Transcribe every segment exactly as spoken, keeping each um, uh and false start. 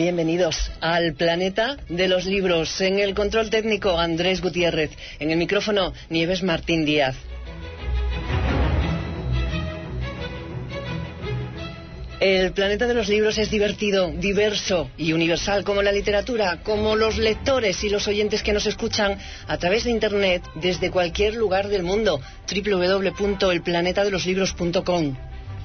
Bienvenidos al planeta de los libros. En el control técnico, Andrés Gutiérrez. En el micrófono, Nieves Martín Díaz. El planeta de los libros es divertido, diverso y universal, como la literatura, como los lectores y los oyentes que nos escuchan a través de Internet desde cualquier lugar del mundo. doble u doble u doble u punto el planeta de los libros punto com.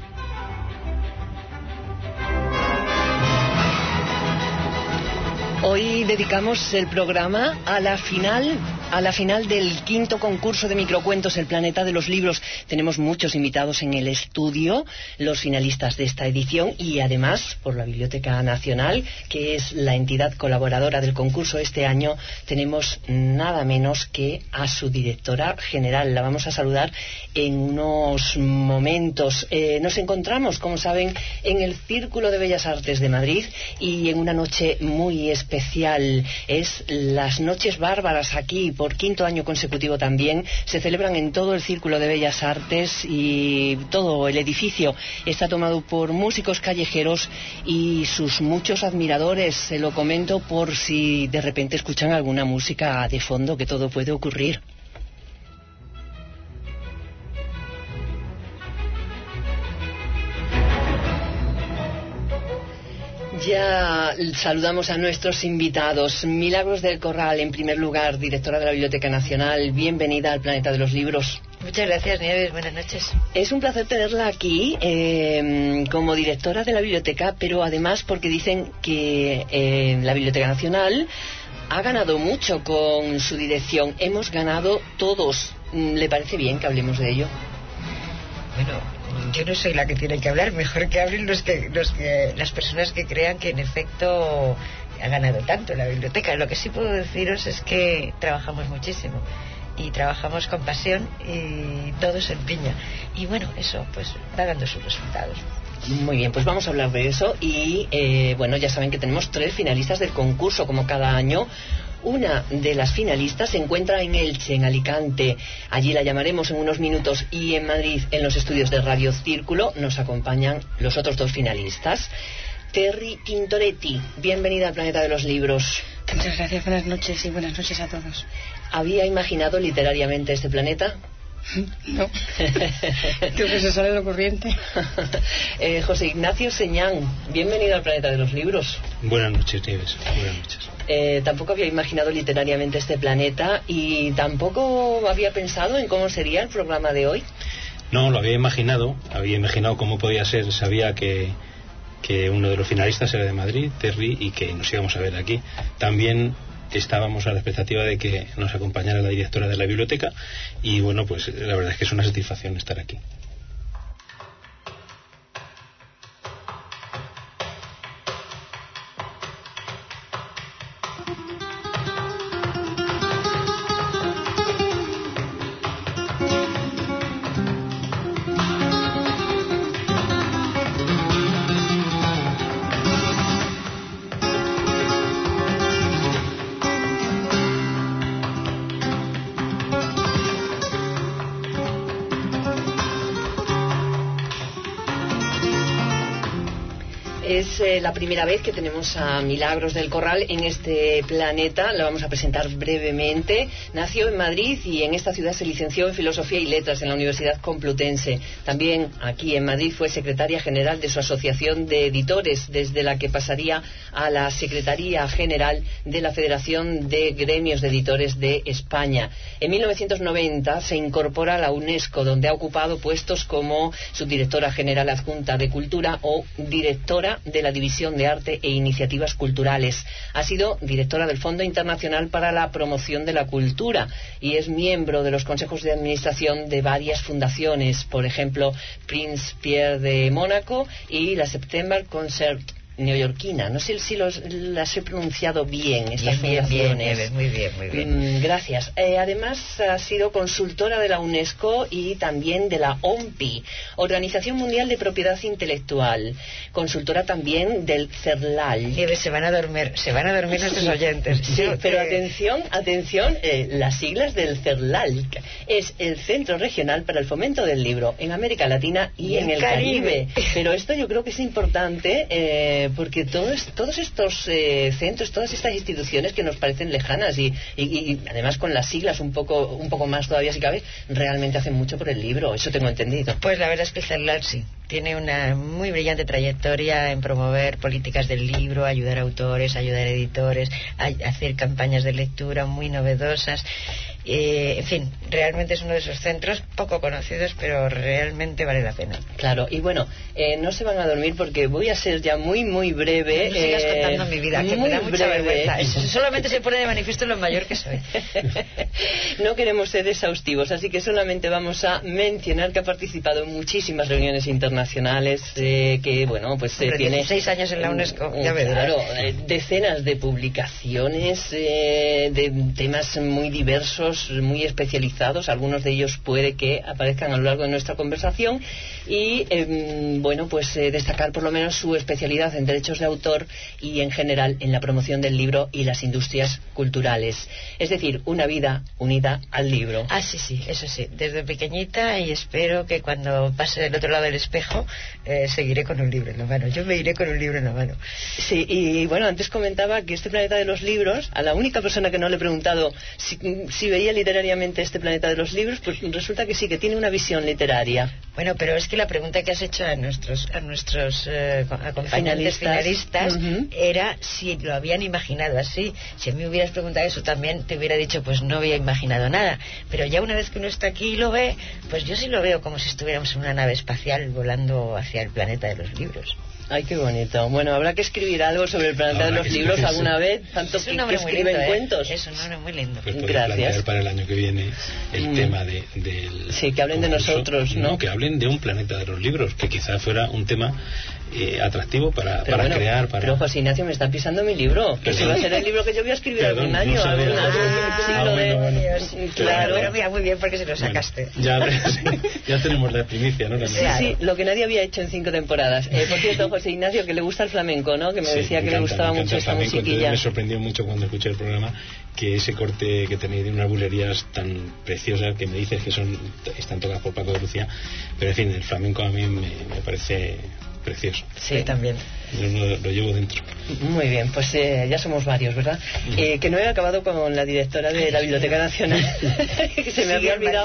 Hoy dedicamos el programa a la final, a la final del quinto concurso de microcuentos El Planeta de los Libros. Tenemos muchos invitados en el estudio, los finalistas de esta edición, y además, por la Biblioteca Nacional, que es la entidad colaboradora del concurso este año, tenemos nada menos que a su directora general. La vamos a saludar en unos momentos. Eh, nos encontramos, como saben, en el Círculo de Bellas Artes de Madrid y en una noche muy especial. especial es las Noches Bárbaras. Aquí por quinto año consecutivo también se celebran en todo el Círculo de Bellas Artes y todo el edificio está tomado por músicos callejeros y sus muchos admiradores. Se lo comento por si de repente escuchan alguna música de fondo, que todo puede ocurrir. Ya saludamos a nuestros invitados. Milagros del Corral, en primer lugar, directora de la Biblioteca Nacional. Bienvenida al Planeta de los Libros. Muchas gracias, Nieves. Buenas noches. Es un placer tenerla aquí eh, como directora de la biblioteca, pero además porque dicen que eh, la Biblioteca Nacional ha ganado mucho con su dirección. Hemos ganado todos. ¿Le parece bien que hablemos de ello? Bueno, yo no soy la que tiene que hablar, mejor que hablen los que, los que, las personas que crean que en efecto ha ganado tanto la biblioteca. Lo que sí puedo deciros es que trabajamos muchísimo y trabajamos con pasión y todo se empeña. Y bueno, eso pues va dando sus resultados. Muy bien, pues vamos a hablar de eso y eh, bueno, ya saben que tenemos tres finalistas del concurso como cada año. Una de las finalistas se encuentra en Elche, en Alicante. Allí la llamaremos en unos minutos. Y en Madrid, en los estudios de Radio Círculo, nos acompañan los otros dos finalistas. Terry Tintoretti, bienvenida al Planeta de los Libros. Muchas gracias, buenas noches y buenas noches a todos. ¿Había imaginado literariamente este planeta? No. Creo que se sale de lo corriente. eh, José Ignacio Señán, bienvenido al Planeta de los Libros. Buenas noches, Nieves. Buenas noches. Eh, tampoco había imaginado literariamente este planeta y tampoco había pensado en cómo sería el programa de hoy. No, lo había imaginado, había imaginado cómo podía ser, sabía que, que uno de los finalistas era de Madrid, Terry, y que nos íbamos a ver aquí. También estábamos a la expectativa de que nos acompañara la directora de la biblioteca y bueno, pues la verdad es que es una satisfacción estar aquí. Es eh, la primera vez que tenemos a Milagros del Corral en este planeta. La vamos a presentar brevemente. Nació en Madrid y en esta ciudad se licenció en Filosofía y Letras en la Universidad Complutense. También aquí en Madrid fue secretaria general de su asociación de editores, desde la que pasaría a la Secretaría General de la Federación de Gremios de Editores de España. En mil novecientos noventa se incorpora a la UNESCO, donde ha ocupado puestos como subdirectora general adjunta de Cultura o directora de la División de Arte e Iniciativas Culturales. Ha sido directora del Fondo Internacional para la Promoción de la Cultura y es miembro de los consejos de administración de varias fundaciones, por ejemplo, Prince Pierre de Mónaco y la September Concert neoyorquina. No sé si los, las he pronunciado bien, estas bien, fundaciones. Bien, bien, muy bien, muy bien. Mm, gracias. Eh, además, ha sido consultora de la UNESCO y también de la O M P I, Organización Mundial de Propiedad Intelectual. Consultora también del CERLAL. Nieves, se van a dormir, se van a dormir nuestros sí, oyentes. Sí, Yo, pero eh... atención, atención, eh, las siglas del CERLAL. Es el Centro Regional para el Fomento del Libro en América Latina y, y en el Caribe. Caribe. Pero esto yo creo que es importante, eh, eh, porque todos, todos estos eh, centros, todas estas instituciones que nos parecen lejanas y, y, y además con las siglas un poco, un poco más todavía si cabe, realmente hacen mucho por el libro, eso tengo entendido. Pues la verdad es que el CELAR sí tiene una muy brillante trayectoria en promover políticas del libro, ayudar a autores, ayudar a editores, a hacer campañas de lectura muy novedosas. Eh, en fin, realmente es uno de esos centros poco conocidos, pero realmente vale la pena. Claro, y bueno, eh, no se van a dormir porque voy a ser ya muy, muy breve. No me sigas eh, contando mi vida, que me da mucha breve. vergüenza. Eso solamente se pone de manifiesto lo mayor que soy. No queremos ser exhaustivos, así que solamente vamos a mencionar que ha participado en muchísimas reuniones internacionales, eh, que bueno, pues eh, tiene dieciséis años en la UNESCO, ya ves. Claro, eh, decenas de publicaciones eh, de temas muy diversos, muy especializados, algunos de ellos puede que aparezcan a lo largo de nuestra conversación y eh, bueno, pues eh, destacar por lo menos su especialidad en derechos de autor y en general en la promoción del libro y las industrias culturales, es decir, una vida unida al libro. Ah, sí, sí, eso sí, desde pequeñita, y espero que cuando pase del otro lado del espejo eh, seguiré con un libro en la mano, yo me iré con un libro en la mano. Sí, y bueno, antes comentaba que este planeta de los libros, a la única persona que no le he preguntado si, si veía literariamente este planeta de los libros, pues resulta que sí, que tiene una visión literaria. Bueno, pero es que la pregunta que has hecho a nuestros a nuestros eh, acompañantes finalistas, finalistas uh-huh. era si lo habían imaginado así. Si a mí me hubieras preguntado eso también te hubiera dicho pues no había imaginado nada, pero ya una vez que uno está aquí y lo ve, pues yo sí lo veo como si estuviéramos en una nave espacial volando hacia el planeta de los libros. Ay, qué bonito. Bueno, habrá que escribir algo sobre el planeta habrá de los libros eso. alguna vez, tanto es que, un que escriben lindo, ¿eh? cuentos. Es un nombre muy lindo. Pues gracias. Plantear para el año que viene el mm. tema de, del... Sí, que hablen concurso, de nosotros, ¿no? ¿no? Que hablen de un planeta de los libros, que quizás fuera un tema eh, atractivo para, para bueno, crear... Para... Pero José Ignacio me está pisando mi libro, que ese va a ser el libro que yo voy a escribir algún año. No algún ah, siglo de... bueno, bueno. Claro, claro. Pero mira, muy bien porque se lo sacaste. Bueno, ya, sí, ya tenemos la primicia, ¿no? Sí, sí, lo que nadie había hecho en cinco temporadas. Eh, por cierto, José Ignacio, que le gusta el flamenco, ¿no? Que me sí, decía me que encanta, le gustaba me mucho esta flamenco, musiquilla. Me sorprendió mucho cuando escuché el programa que ese corte que tenéis de unas bulerías tan preciosas que me dices que son están tocadas por Paco de Lucía, pero en fin, el flamenco a mí me, me parece precioso. Sí, también. Yo lo, lo llevo dentro. Muy bien, pues eh, ya somos varios, ¿verdad? Mm. Eh, que no he acabado con la directora de la Biblioteca Nacional, que se me había olvidado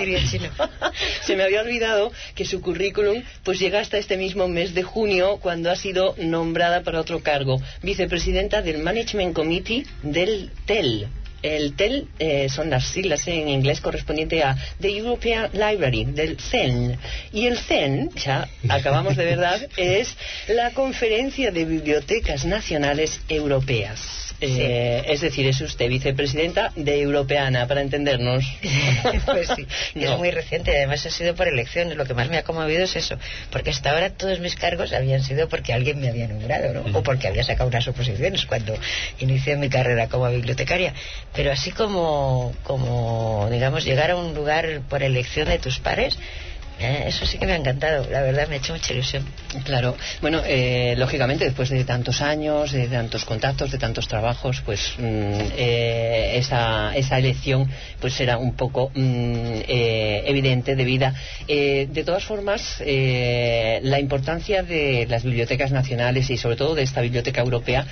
se me había olvidado que su currículum pues llega hasta este mismo mes de junio, cuando ha sido nombrada para otro cargo, vicepresidenta del Management Committee del T E L. El T E L eh, son las siglas en inglés correspondiente a The European Library, del C E N. Y el C E N, ya acabamos de verdad, es la Conferencia de Bibliotecas Nacionales Europeas. Eh, es decir, es usted vicepresidenta de Europeana, para entendernos. Pues sí, no. Es muy reciente, además ha sido por elecciones. Lo que más me ha conmovido es eso, porque hasta ahora todos mis cargos habían sido porque alguien me había nombrado, ¿no? O porque había sacado unas oposiciones cuando inicié mi carrera como bibliotecaria. Pero así como, como digamos, llegar a un lugar por elección de tus pares, Eh, eso sí que me ha encantado, la verdad me ha hecho mucha ilusión. Claro, bueno, eh, lógicamente después de tantos años, de tantos contactos, de tantos trabajos, pues mmm, eh, esa, esa elección pues era un poco mmm, eh, evidente, debida. Eh, de todas formas, eh, la importancia de las bibliotecas nacionales y sobre todo de esta biblioteca europea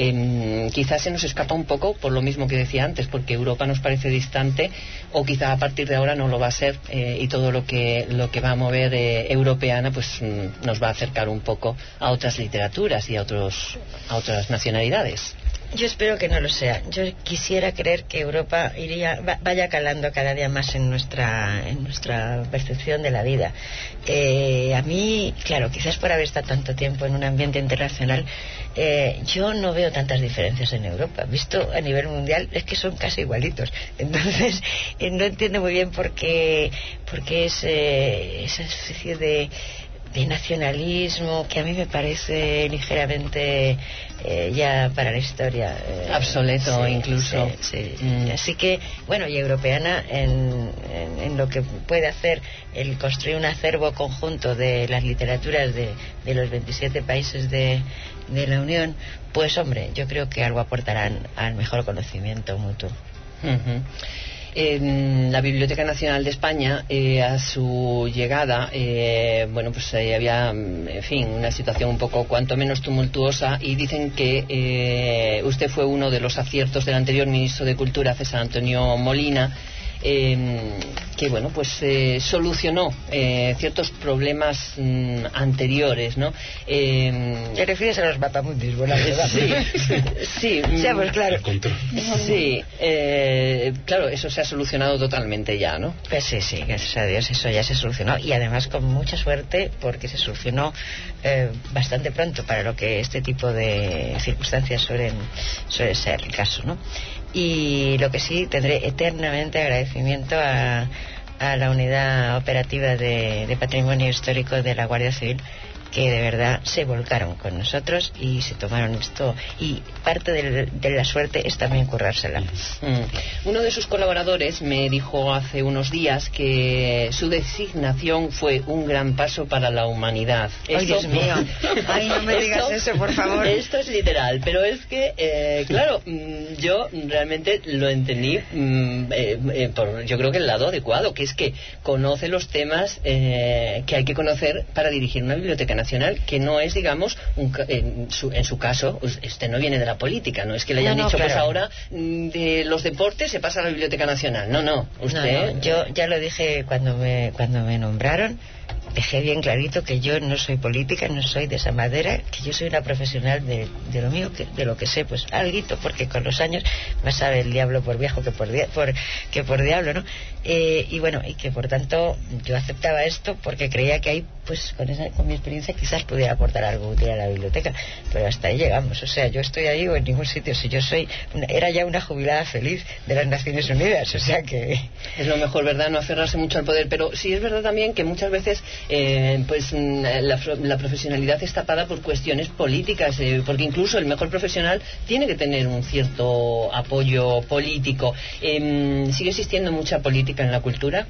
eh, quizás se nos escapa un poco, por lo mismo que decía antes, porque Europa nos parece distante, o quizá a partir de ahora no lo va a ser, eh, y todo lo que lo que va a mover eh, Europeana pues mm, nos va a acercar un poco a otras literaturas y a otros a otras nacionalidades. Yo espero que no lo sea. Yo quisiera creer que Europa iría, vaya calando cada día más en nuestra en nuestra percepción de la vida. Eh, a mí, claro, quizás por haber estado tanto tiempo en un ambiente internacional, eh, yo no veo tantas diferencias en Europa. Visto a nivel mundial, es que son casi igualitos. Entonces, eh, no entiendo muy bien por qué, por qué es, eh, esa especie de de nacionalismo que a mí me parece ligeramente eh, ya para la historia eh, obsoleto, sí, incluso sí, sí. Mm. Así que bueno, y Europeana en, en, en lo que puede hacer el construir un acervo conjunto de las literaturas de, de los veintisiete países de, de la Unión, pues hombre, yo creo que algo aportarán al mejor conocimiento mutuo. Uh-huh. En la Biblioteca Nacional de España, eh, a su llegada, eh, bueno, pues eh, había, en fin, una situación un poco cuanto menos tumultuosa, y dicen que eh, usted fue uno de los aciertos del anterior ministro de Cultura, César Antonio Molina, Eh, que bueno, pues eh, solucionó eh, ciertos problemas mm, anteriores, ¿no? Eh, ¿Te refieres a los mapamundis? Bueno, sí, sí, sí, pues claro. Sí, eh, claro, eso se ha solucionado totalmente ya, ¿no? Pues sí, sí, gracias a Dios eso ya se solucionó, y además con mucha suerte, porque se solucionó eh, bastante pronto para lo que este tipo de circunstancias suelen, suele ser el caso, ¿no? Y lo que sí, tendré eternamente agradecimiento a, a la unidad operativa de, de patrimonio histórico de la Guardia Civil, que de verdad se volcaron con nosotros y se tomaron esto, y parte de, de la suerte es también currársela. Mm. Uno de sus colaboradores me dijo hace unos días que su designación fue un gran paso para la humanidad. ¡Ay, esto, Dios mío! ¡Ay, no me digas esto, eso, por favor! Esto es literal, pero es que, eh, claro, yo realmente lo entendí, eh, eh, por, yo creo que el lado adecuado, que es que conoce los temas eh, que hay que conocer para dirigir una biblioteca nacional, que no es, digamos, un, en, su, en su caso, este no viene de la política, no es que le hayan no, no, dicho, claro. Pues ahora de los deportes se pasa a la Biblioteca Nacional. No, no, usted... No, no, yo ya lo dije cuando me, cuando me nombraron, dejé bien clarito que yo no soy política, no soy de esa madera, que yo soy una profesional de, de lo mío, que, de lo que sé, pues alguito, porque con los años más sabe el diablo por viejo que por, por, que por diablo, ¿no? Eh, y bueno, y que por tanto yo aceptaba esto porque creía que ahí, pues con, esa, con mi experiencia quizás pudiera aportar algo útil a la biblioteca, pero hasta ahí llegamos. O sea, yo estoy ahí o en ningún sitio. Si yo soy, una, era ya una jubilada feliz de las Naciones Unidas, o sea que... Es lo mejor, ¿verdad? No aferrarse mucho al poder, pero sí es verdad también que muchas veces eh, pues la, la profesionalidad es tapada por cuestiones políticas, eh, porque incluso el mejor profesional tiene que tener un cierto apoyo político. Eh, ¿Sigue existiendo mucha política en la cultura?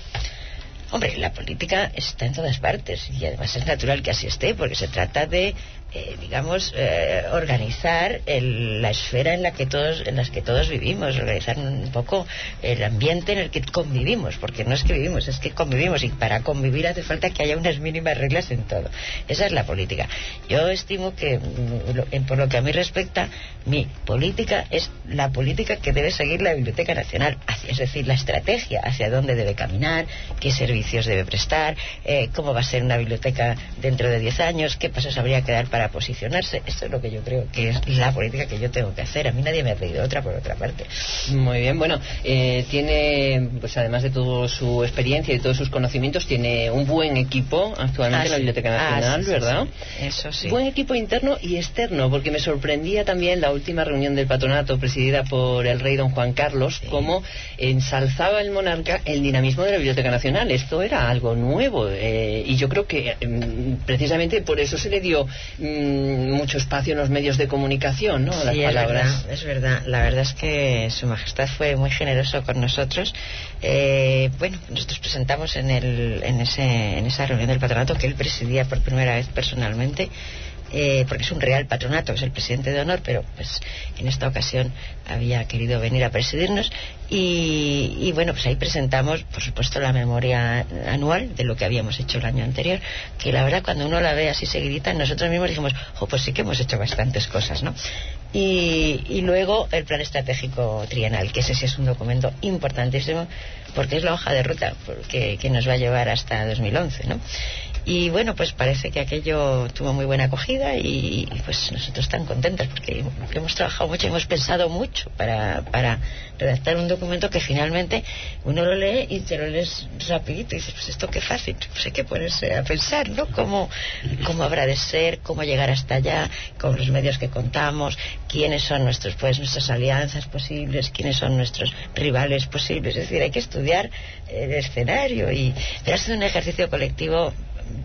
Hombre, la política está en todas partes, y además es natural que así esté, porque se trata de, eh, digamos, eh, organizar el, la esfera en la que todos, en las que todos vivimos, organizar un poco el ambiente en el que convivimos, porque no es que vivimos, es que convivimos, y para convivir hace falta que haya unas mínimas reglas en todo. Esa es la política. Yo estimo que, por lo que a mí respecta, mi política es la política que debe seguir la Biblioteca Nacional, es decir, la estrategia hacia dónde debe caminar, qué servicios debe prestar, eh, cómo va a ser una biblioteca dentro de diez años, qué pasos habría que dar para posicionarse. Esto es lo que yo creo que es la política que yo tengo que hacer. A mí nadie me ha pedido otra, por otra parte. Muy bien, bueno, eh, tiene, pues además de toda su experiencia y todos sus conocimientos, tiene un buen equipo actualmente ah, en la Biblioteca Nacional, ah, sí, ¿verdad? Sí, sí. Eso sí. Buen equipo interno y externo, porque me sorprendía también la última reunión del patronato presidida por el rey don Juan Carlos, sí. Cómo ensalzaba el monarca el dinamismo de la Biblioteca Nacional. Esto era algo nuevo, eh, y yo creo que eh, precisamente por eso se le dio mm, mucho espacio en los medios de comunicación, ¿no? Las sí, palabras. Es verdad, es verdad. La verdad es que Su Majestad fue muy generoso con nosotros. Eh, bueno, nosotros presentamos en, el, en, ese, en esa reunión del patronato, que él presidía por primera vez personalmente, Eh, porque es un real patronato, es el presidente de honor, pero pues en esta ocasión había querido venir a presidirnos, y, y bueno, pues ahí presentamos, por supuesto, la memoria anual de lo que habíamos hecho el año anterior, que la verdad cuando uno la ve así seguidita, nosotros mismos dijimos, oh, pues sí que hemos hecho bastantes cosas, ¿no? Y, y luego el plan estratégico trienal, que ese sí es un documento importantísimo, porque es la hoja de ruta que, que nos va a llevar hasta dos mil once, ¿no? Y bueno, pues parece que aquello tuvo muy buena acogida, y, y pues nosotros tan contentos porque hemos trabajado mucho, hemos pensado mucho para, para redactar un documento que finalmente uno lo lee y te lo lees rapidito y dices, pues esto qué fácil, pues hay que ponerse a pensar, ¿no? Cómo, cómo habrá de ser, cómo llegar hasta allá, con los medios que contamos, quiénes son nuestros, pues nuestras alianzas posibles, quiénes son nuestros rivales posibles. Es decir, hay que estudiar el escenario, y pero ha sido un ejercicio colectivo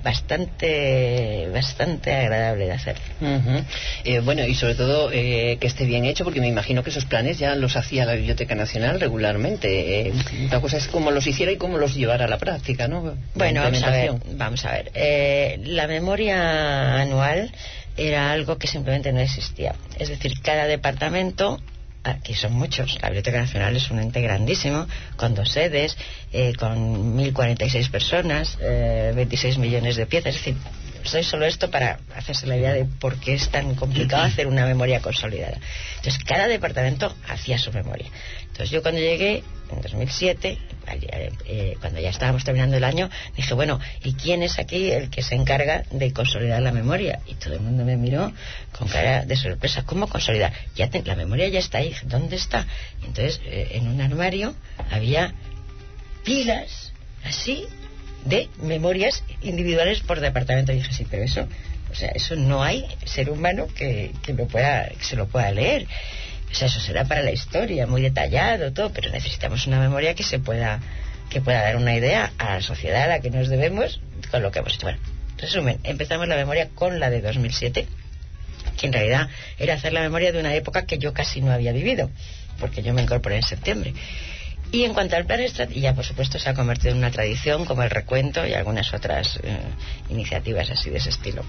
bastante bastante agradable de hacer. Uh-huh. eh, bueno, y sobre todo eh, que esté bien hecho, porque me imagino que esos planes ya los hacía la Biblioteca Nacional regularmente. Eh, una cosa es cómo los hiciera y cómo los llevara a la práctica, ¿no? Bueno, vamos a ver, vamos a ver. Eh, la memoria anual era algo que simplemente no existía. Es decir, cada departamento aquí son muchos. La Biblioteca Nacional es un ente grandísimo, con dos sedes, eh, con mil cuarenta y seis personas, eh, veintiséis millones de piezas. Es decir, soy solo esto para hacerse la idea de por qué es tan complicado hacer una memoria consolidada. Entonces, cada departamento hacía su memoria. Entonces, yo cuando llegué, en dos mil siete, eh, cuando ya estábamos terminando el año, dije, bueno, ¿y quién es aquí el que se encarga de consolidar la memoria? Y todo el mundo me miró con cara de sorpresa. ¿Cómo consolidar? Ya te, la memoria ya está ahí. ¿Dónde está? Y entonces, eh, en un armario había pilas, así, de memorias individuales por departamento. Y dije, sí, pero eso, o sea, eso no hay ser humano que, que, lo pueda, que se lo pueda leer. O sea, eso será para la historia, muy detallado, todo, pero necesitamos una memoria que se pueda, que pueda dar una idea a la sociedad a la que nos debemos con lo que hemos hecho. Bueno, resumen, empezamos la memoria con la de dos mil siete, que en realidad era hacer la memoria de una época que yo casi no había vivido, porque yo me incorporé en septiembre. Y en cuanto al plan estratégico, ya por supuesto se ha convertido en una tradición, como el recuento y algunas otras eh, iniciativas así de ese estilo.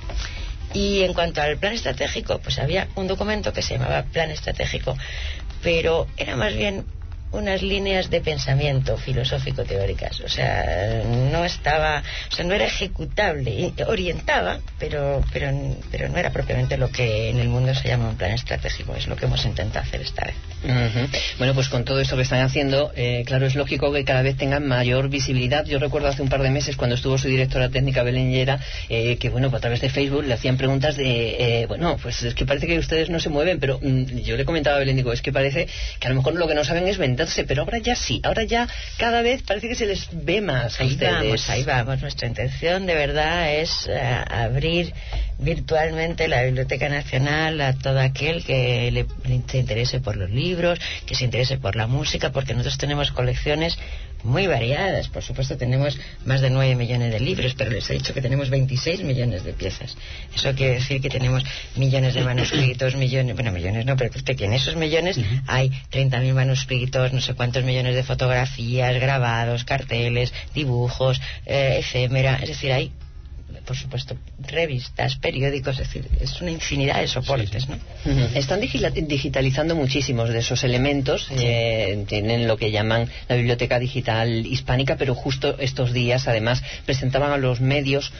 Y en cuanto al plan estratégico, pues había un documento que se llamaba Plan Estratégico, pero era más bien unas líneas de pensamiento filosófico teóricas, o sea, no estaba, o sea, no era ejecutable, orientaba, pero pero pero no era propiamente lo que en el mundo se llama un plan estratégico. Es lo que hemos intentado hacer esta vez. Uh-huh. Bueno, pues con todo esto que están haciendo, eh, claro, es lógico que cada vez tengan mayor visibilidad. Yo recuerdo hace un par de meses cuando estuvo su directora técnica Belén Llera, eh, que bueno, a través de Facebook le hacían preguntas de, eh, bueno, pues es que parece que ustedes no se mueven, pero mm, yo le comentaba a Belén, digo, es que parece que a lo mejor lo que no saben es venderse, pero ahora ya sí, ahora ya cada vez parece que se les ve más a ahí ustedes. Vamos, ahí vamos. Nuestra intención de verdad es uh, abrir virtualmente la Biblioteca Nacional a todo aquel que le, le se interese por los libros, que se interese por la música, porque nosotros tenemos colecciones muy variadas. Por supuesto tenemos más de nueve millones de libros, pero les he dicho que tenemos veintiséis millones de piezas. Eso quiere decir que tenemos millones de manuscritos, millones, bueno, millones no, pero que en esos millones uh-huh. hay treinta mil manuscritos, no sé cuántos millones de fotografías, grabados, carteles, dibujos, eh, efémera, es decir, hay, por supuesto, revistas, periódicos, es decir, es una infinidad de soportes, ¿no? Uh-huh. Están digila- digitalizando muchísimos de esos elementos, sí. eh, tienen lo que llaman la Biblioteca Digital Hispánica, pero justo estos días, además, presentaban a los medios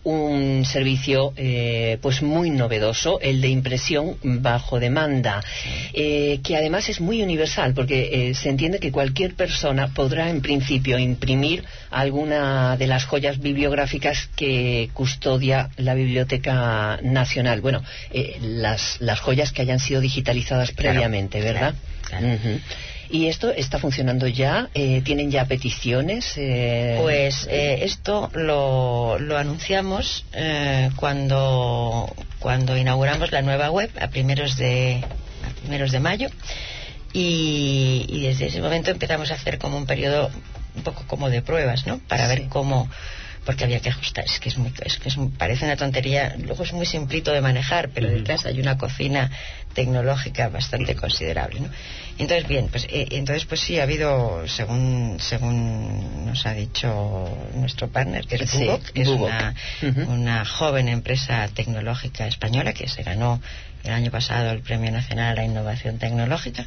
un servicio eh, pues muy novedoso, el de impresión bajo demanda, eh, que además es muy universal, porque eh, se entiende que cualquier persona podrá en principio imprimir alguna de las joyas bibliográficas que custodia la Biblioteca Nacional. Bueno, eh, las, las joyas que hayan sido digitalizadas claro, previamente, ¿verdad? Claro, claro. Uh-huh. ¿Y esto está funcionando ya? Eh, ¿Tienen ya peticiones? Eh... Pues eh, esto lo, lo anunciamos eh, cuando cuando inauguramos la nueva web a primeros de a primeros de mayo y, y desde ese momento empezamos a hacer como un periodo un poco como de pruebas, ¿no? Para sí. ver cómo, porque había que ajustar. Es que es muy, es que es, parece una tontería, luego es muy simplito de manejar, pero uh-huh. detrás hay una cocina tecnológica bastante considerable, ¿no? Entonces, bien, pues eh, entonces pues sí ha habido, según según nos ha dicho nuestro partner, que es sí, Bubok, que es Bubok. Una, uh-huh. una joven empresa tecnológica española que se ganó el año pasado el Premio Nacional a la Innovación Tecnológica.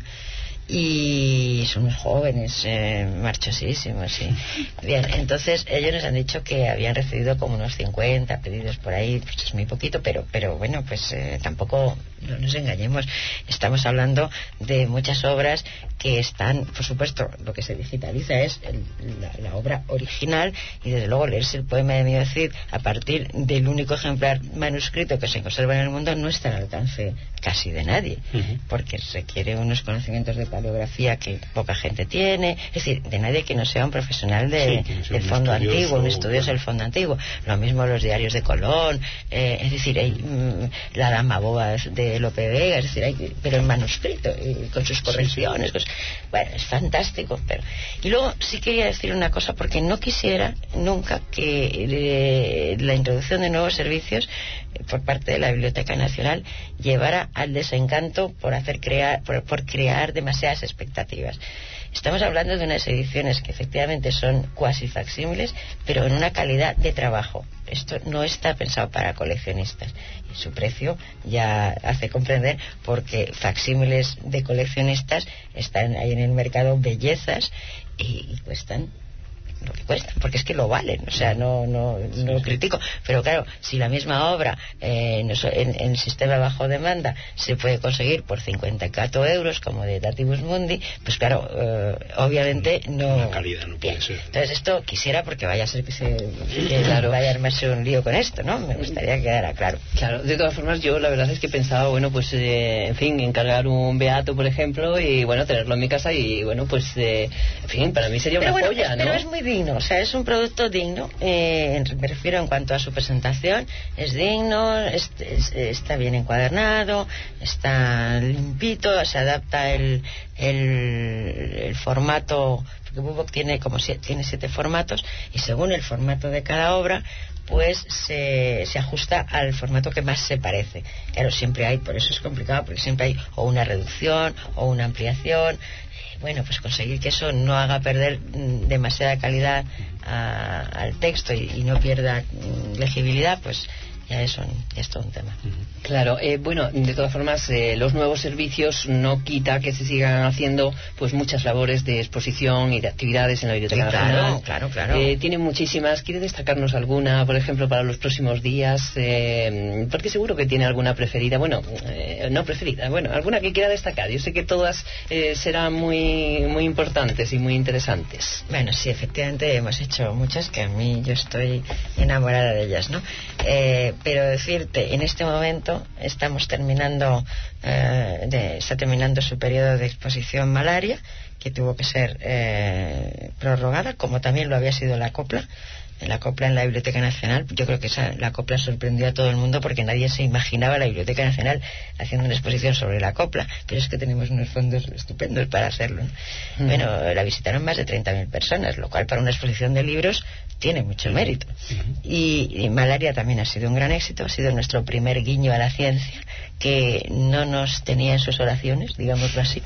Y son muy jóvenes, eh, marchosísimos, sí. Bien, entonces ellos nos han dicho que habían recibido como unos cincuenta pedidos por ahí, pues es muy poquito, pero pero bueno, pues eh, tampoco no nos engañemos, estamos hablando de muchas obras que están, por supuesto, lo que se digitaliza es el, la, la obra original, y desde luego leerse el poema de Mío Cid a partir del único ejemplar manuscrito que se conserva en el mundo no está al alcance casi de nadie, uh-huh. porque requiere unos conocimientos de paleografía que poca gente tiene, es decir, de nadie que no sea un profesional de, sí, no del fondo antiguo, un estudioso del fondo antiguo. Lo mismo los diarios de Colón, eh, es decir, hay mmm, la Dama Boba de Lope Vega, es decir, hay, pero en manuscrito, y con sus correcciones, sí, sí. Pues, bueno, es fantástico. Pero y luego sí quería decir una cosa, porque no quisiera nunca que eh, la introducción de nuevos servicios eh, por parte de la Biblioteca Nacional llevara al desencanto por hacer crear por, por crear demasiadas expectativas. Estamos hablando de unas ediciones que efectivamente son cuasi facsímiles, pero en una calidad de trabajo. Esto no está pensado para coleccionistas. Y su precio ya hace hace comprender porque facsímiles de coleccionistas están ahí en el mercado, bellezas, y, y cuestan lo que cuesta, porque es que lo valen, o sea, no no, no lo critico, pero claro, si la misma obra eh, en, en, en sistema bajo demanda se puede conseguir por cincuenta y cuatro euros como de Datibus Mundi, pues claro, eh, obviamente no, la calidad no puede ser. Entonces esto quisiera, porque vaya a ser que se que claro, vaya a armarse un lío con esto, ¿no? Me gustaría que quedara claro. Claro, de todas formas yo la verdad es que pensaba, bueno, pues eh, en fin, encargar un beato, por ejemplo, y bueno, tenerlo en mi casa y bueno, pues eh, en fin, para mí sería pero una bueno, joya, es, ¿no? Pero es muy digno, o sea, es un producto digno, eh, me refiero en cuanto a su presentación, es digno, es, es, está bien encuadernado, está limpito, se adapta el, el, el formato, porque BookBook tiene como si, tiene siete formatos, y según el formato de cada obra pues se, se ajusta al formato que más se parece. Claro, siempre hay, por eso es complicado, porque siempre hay o una reducción o una ampliación. Bueno, pues conseguir que eso no haga perder mm, demasiada calidad a, al texto y, y no pierda mm, legibilidad, pues ya es, un, ya es todo un tema. Claro, eh, bueno, de todas formas, eh, los nuevos servicios no quita que se sigan haciendo pues muchas labores de exposición y de actividades en la Biblioteca sí, Nacional. Claro, claro, claro. Eh, tienen muchísimas. ¿Quiere destacarnos alguna, por ejemplo, para los próximos días? Eh, porque seguro que tiene alguna preferida. Bueno, eh, no preferida, bueno, alguna que quiera destacar. Yo sé que todas eh, serán muy, muy importantes y muy interesantes. Bueno, sí, efectivamente hemos hecho muchas que a mí yo estoy enamorada de ellas, ¿no? Eh, pero decirte, en este momento estamos terminando eh, de, está terminando su periodo de exposición Malaria, que tuvo que ser eh, prorrogada, como también lo había sido la copla la copla en la Biblioteca Nacional. Yo creo que esa, la copla sorprendió a todo el mundo porque nadie se imaginaba la Biblioteca Nacional haciendo una exposición sobre la copla, pero es que tenemos unos fondos estupendos para hacerlo, ¿no? Mm. Bueno, la visitaron más de treinta mil personas, lo cual para una exposición de libros tiene mucho mérito. Y, y Malaria también ha sido un gran éxito, ha sido nuestro primer guiño a la ciencia, que no nos tenía en sus oraciones, digámoslo así.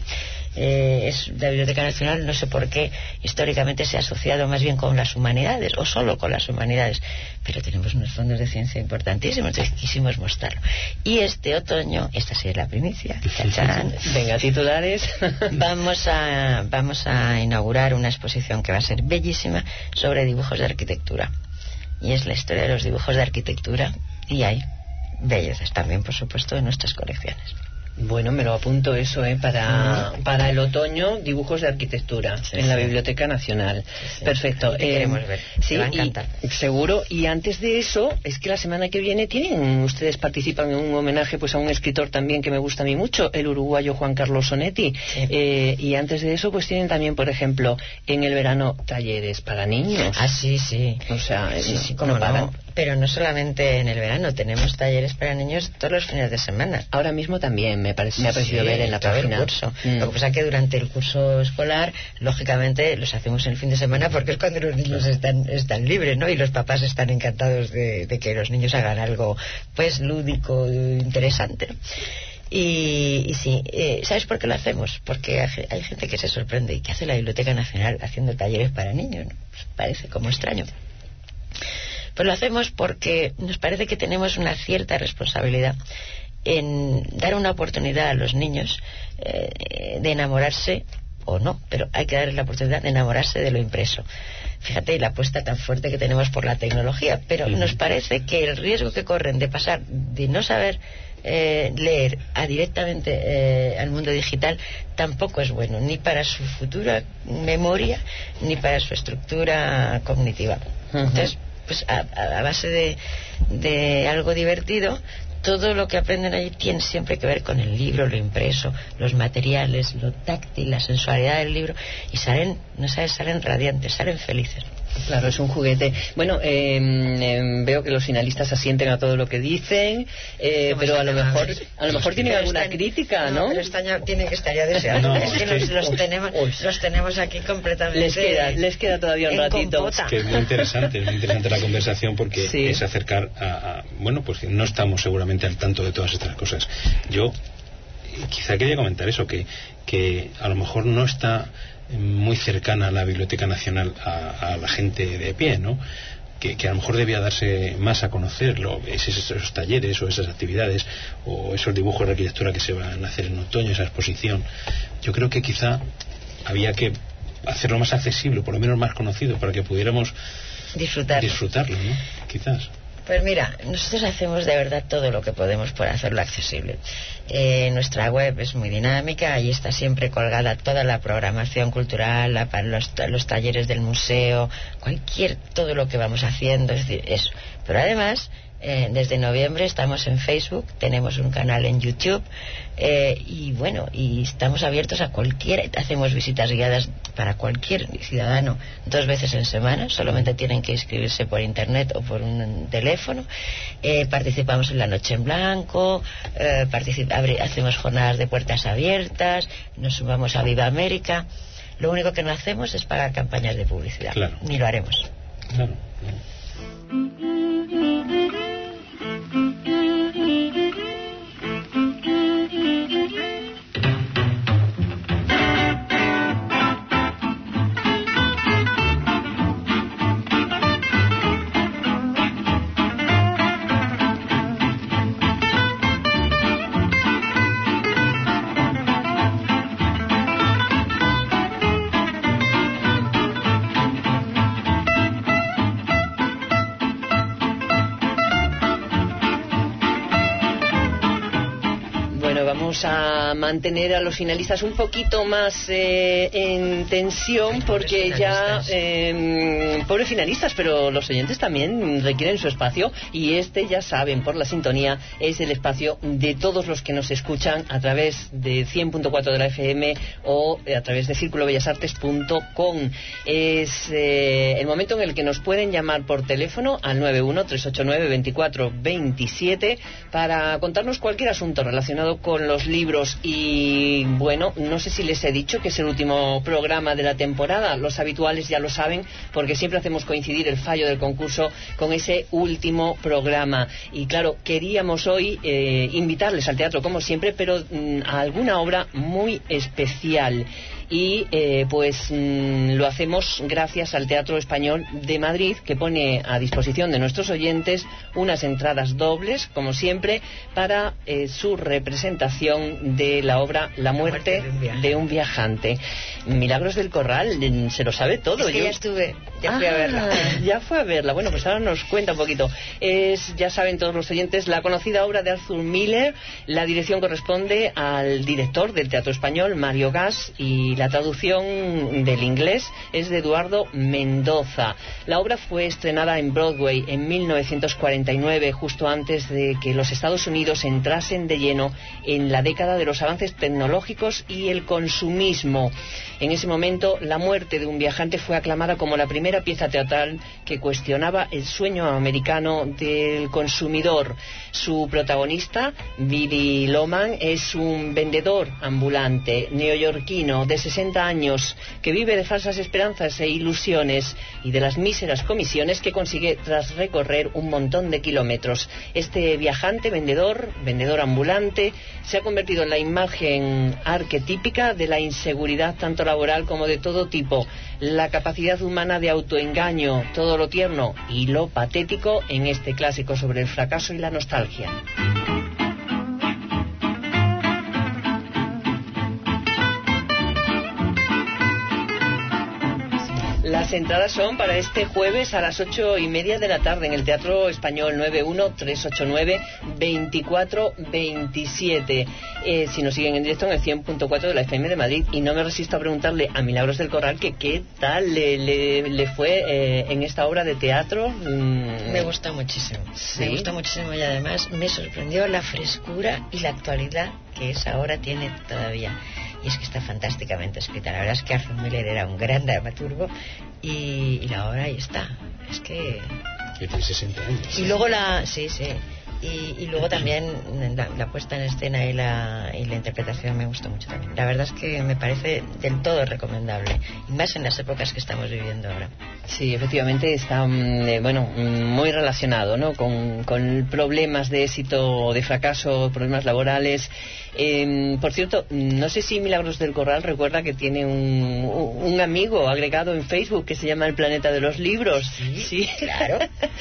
Eh, es la Biblioteca Nacional, no sé por qué históricamente se ha asociado más bien con las humanidades o solo con las humanidades, pero tenemos unos fondos de ciencia importantísimos, entonces quisimos mostrarlo. Y este otoño, esta sí es la primicia, ¡chachán! Venga, titulares. vamos a vamos a inaugurar una exposición que va a ser bellísima sobre dibujos de arquitectura, y es la historia de los dibujos de arquitectura, y hay bellezas también, por supuesto, en nuestras colecciones. Bueno, me lo apunto eso, ¿eh? Para, uh-huh. para el otoño, dibujos de arquitectura sí, en sí. la Biblioteca Nacional. Sí, sí. Perfecto. Eh, queremos ver. Sí, me va a encantar. Y, seguro. Y antes de eso, es que la semana que viene tienen, ustedes participan en un homenaje pues a un escritor también que me gusta a mí mucho, el uruguayo Juan Carlos Sonetti. Sí. Eh, y antes de eso, pues tienen también, por ejemplo, en el verano talleres para niños. Ah, sí, sí. O sea, sí, no, sí, ¿cómo no paran. No? Pero no solamente en el verano, tenemos talleres para niños todos los fines de semana. Ahora mismo también me, parece, me ha parecido sí, ver en la todo página. El curso. Mm. Lo que pasa es que durante el curso escolar, lógicamente, los hacemos en el fin de semana porque es cuando los niños están, están libres, ¿no? Y los papás están encantados de, de que los niños hagan algo, pues, lúdico, interesante, ¿no? Y, y sí, eh, ¿sabes por qué lo hacemos? Porque hay gente que se sorprende y que hace la Biblioteca Nacional haciendo talleres para niños, ¿no? Pues parece como extraño. Pues lo hacemos porque nos parece que tenemos una cierta responsabilidad en dar una oportunidad a los niños eh, de enamorarse, o no, pero hay que darles la oportunidad de enamorarse de lo impreso. Fíjate la apuesta tan fuerte que tenemos por la tecnología, pero uh-huh. nos parece que el riesgo que corren de pasar de no saber eh, leer a directamente eh, al mundo digital tampoco es bueno, ni para su futura memoria ni para su estructura cognitiva. Uh-huh. Entonces, pues a, a base de, de algo divertido, todo lo que aprenden allí tiene siempre que ver con el libro, lo impreso, los materiales, lo táctil, la sensualidad del libro, y salen, no sabes, salen radiantes, salen felices. Claro, es un juguete. Bueno, eh, eh, veo que los finalistas asienten a todo lo que dicen, eh, pero a lo mejor a lo mejor tienen alguna están, crítica, ¿no? No, pero están ya, tiene que estar ya deseando. No, es que los, los, tenemos, los tenemos aquí completamente. Les queda, les queda todavía un ratito. Es que es muy interesante, es muy interesante la conversación porque sí. es acercar a, a... Bueno, pues no estamos seguramente al tanto de todas estas cosas. Yo quizá quería comentar eso, que, que a lo mejor no está muy cercana a la Biblioteca Nacional a, a la gente de pie, ¿no? que, que a lo mejor debía darse más a conocer, lo, esos, esos talleres o esas actividades o esos dibujos de arquitectura que se van a hacer en otoño, esa exposición. Yo creo que quizá había que hacerlo más accesible, por lo menos más conocido, para que pudiéramos disfrutarlo, disfrutarlo, ¿no? Quizás. Pues mira, nosotros hacemos de verdad todo lo que podemos por hacerlo accesible. Eh, nuestra web es muy dinámica, ahí está siempre colgada toda la programación cultural, la, los, los talleres del museo, cualquier, todo lo que vamos haciendo, es decir, eso. Pero además, eh, desde noviembre estamos en Facebook, tenemos un canal en YouTube, eh, y bueno, y estamos abiertos a cualquier, hacemos visitas guiadas para cualquier ciudadano dos veces en semana, solamente tienen que inscribirse por internet o por un teléfono. Eh, participamos en la Noche en Blanco, eh, hacemos jornadas de puertas abiertas, nos sumamos a Viva América. Lo único que no hacemos es pagar campañas de publicidad, claro. Ni lo haremos. Claro, claro. A mantener a los finalistas un poquito más eh, en tensión, porque ya eh, pobres finalistas, pero los oyentes también requieren su espacio, y este, ya saben, por la sintonía, es el espacio de todos los que nos escuchan a través de cien punto cuatro de la F M o a través de círculo bellas artes punto com. Es eh, el momento en el que nos pueden llamar por teléfono al nueve uno tres ocho nueve veinticuatro veintisiete para contarnos cualquier asunto relacionado con los libros. Y bueno, no sé si les he dicho que es el último programa de la temporada. Los habituales ya lo saben, porque siempre hacemos coincidir el fallo del concurso con ese último programa. Y claro, queríamos hoy eh, invitarles al teatro como siempre, pero mm, a alguna obra muy especial. Y eh, pues mmm, lo hacemos gracias al Teatro Español de Madrid, que pone a disposición de nuestros oyentes unas entradas dobles, como siempre, para eh, su representación de la obra La muerte, la muerte de, un de un viajante. Milagros del Corral, se lo sabe todo. Es que Yo... ya estuve, ya fui ah, a verla. Ya fue a verla. Bueno, pues ahora nos cuenta un poquito. Es, ya saben todos los oyentes, la conocida obra de Arthur Miller. La dirección corresponde al director del Teatro Español, Mario Gas, y la traducción del inglés es de Eduardo Mendoza. La obra fue estrenada en Broadway en mil novecientos cuarenta y nueve, justo antes de que los Estados Unidos entrasen de lleno en la década de los avances tecnológicos y el consumismo. En ese momento, La muerte de un viajante fue aclamada como la primera pieza teatral que cuestionaba el sueño americano del consumidor. Su protagonista, Billy Loman, es un vendedor ambulante neoyorquino de sesenta años que vive de falsas esperanzas e ilusiones y de las míseras comisiones que consigue tras recorrer un montón de kilómetros. Este viajante, vendedor, vendedor ambulante, se ha convertido en la imagen arquetípica de la inseguridad tanto laboral como de todo tipo, la capacidad humana de autoengaño, todo lo tierno y lo patético en este clásico sobre el fracaso y la nostalgia. Las entradas son para este jueves a las ocho y media de la tarde en el Teatro Español. Nueve uno tres ocho nueve veinticuatro veintisiete. Eh, si nos siguen en directo en el cien punto cuatro de la F M de Madrid. Y no me resisto a preguntarle a Milagros del Corral que qué tal le, le, le fue eh, en esta obra de teatro. Mm. Me gusta muchísimo. ¿Sí? Me gusta muchísimo, y además me sorprendió la frescura y la actualidad que esa obra tiene todavía. Y es que está fantásticamente escrita. La verdad es que Arthur Miller era un gran dramaturgo, y, y la obra ahí está. Es que... Que tiene sesenta años. Y luego la... Sí, sí. Y, y luego también la, la puesta en escena y la, y la interpretación me gustó mucho también. La verdad es que me parece del todo recomendable, y más en las épocas que estamos viviendo ahora. Sí, efectivamente está eh, bueno, muy relacionado, ¿no? con, con problemas de éxito o de fracaso, problemas laborales. Eh, por cierto, no sé si Milagros del Corral recuerda que tiene un, un amigo agregado en Facebook que se llama El Planeta de los Libros. Sí, sí. Claro.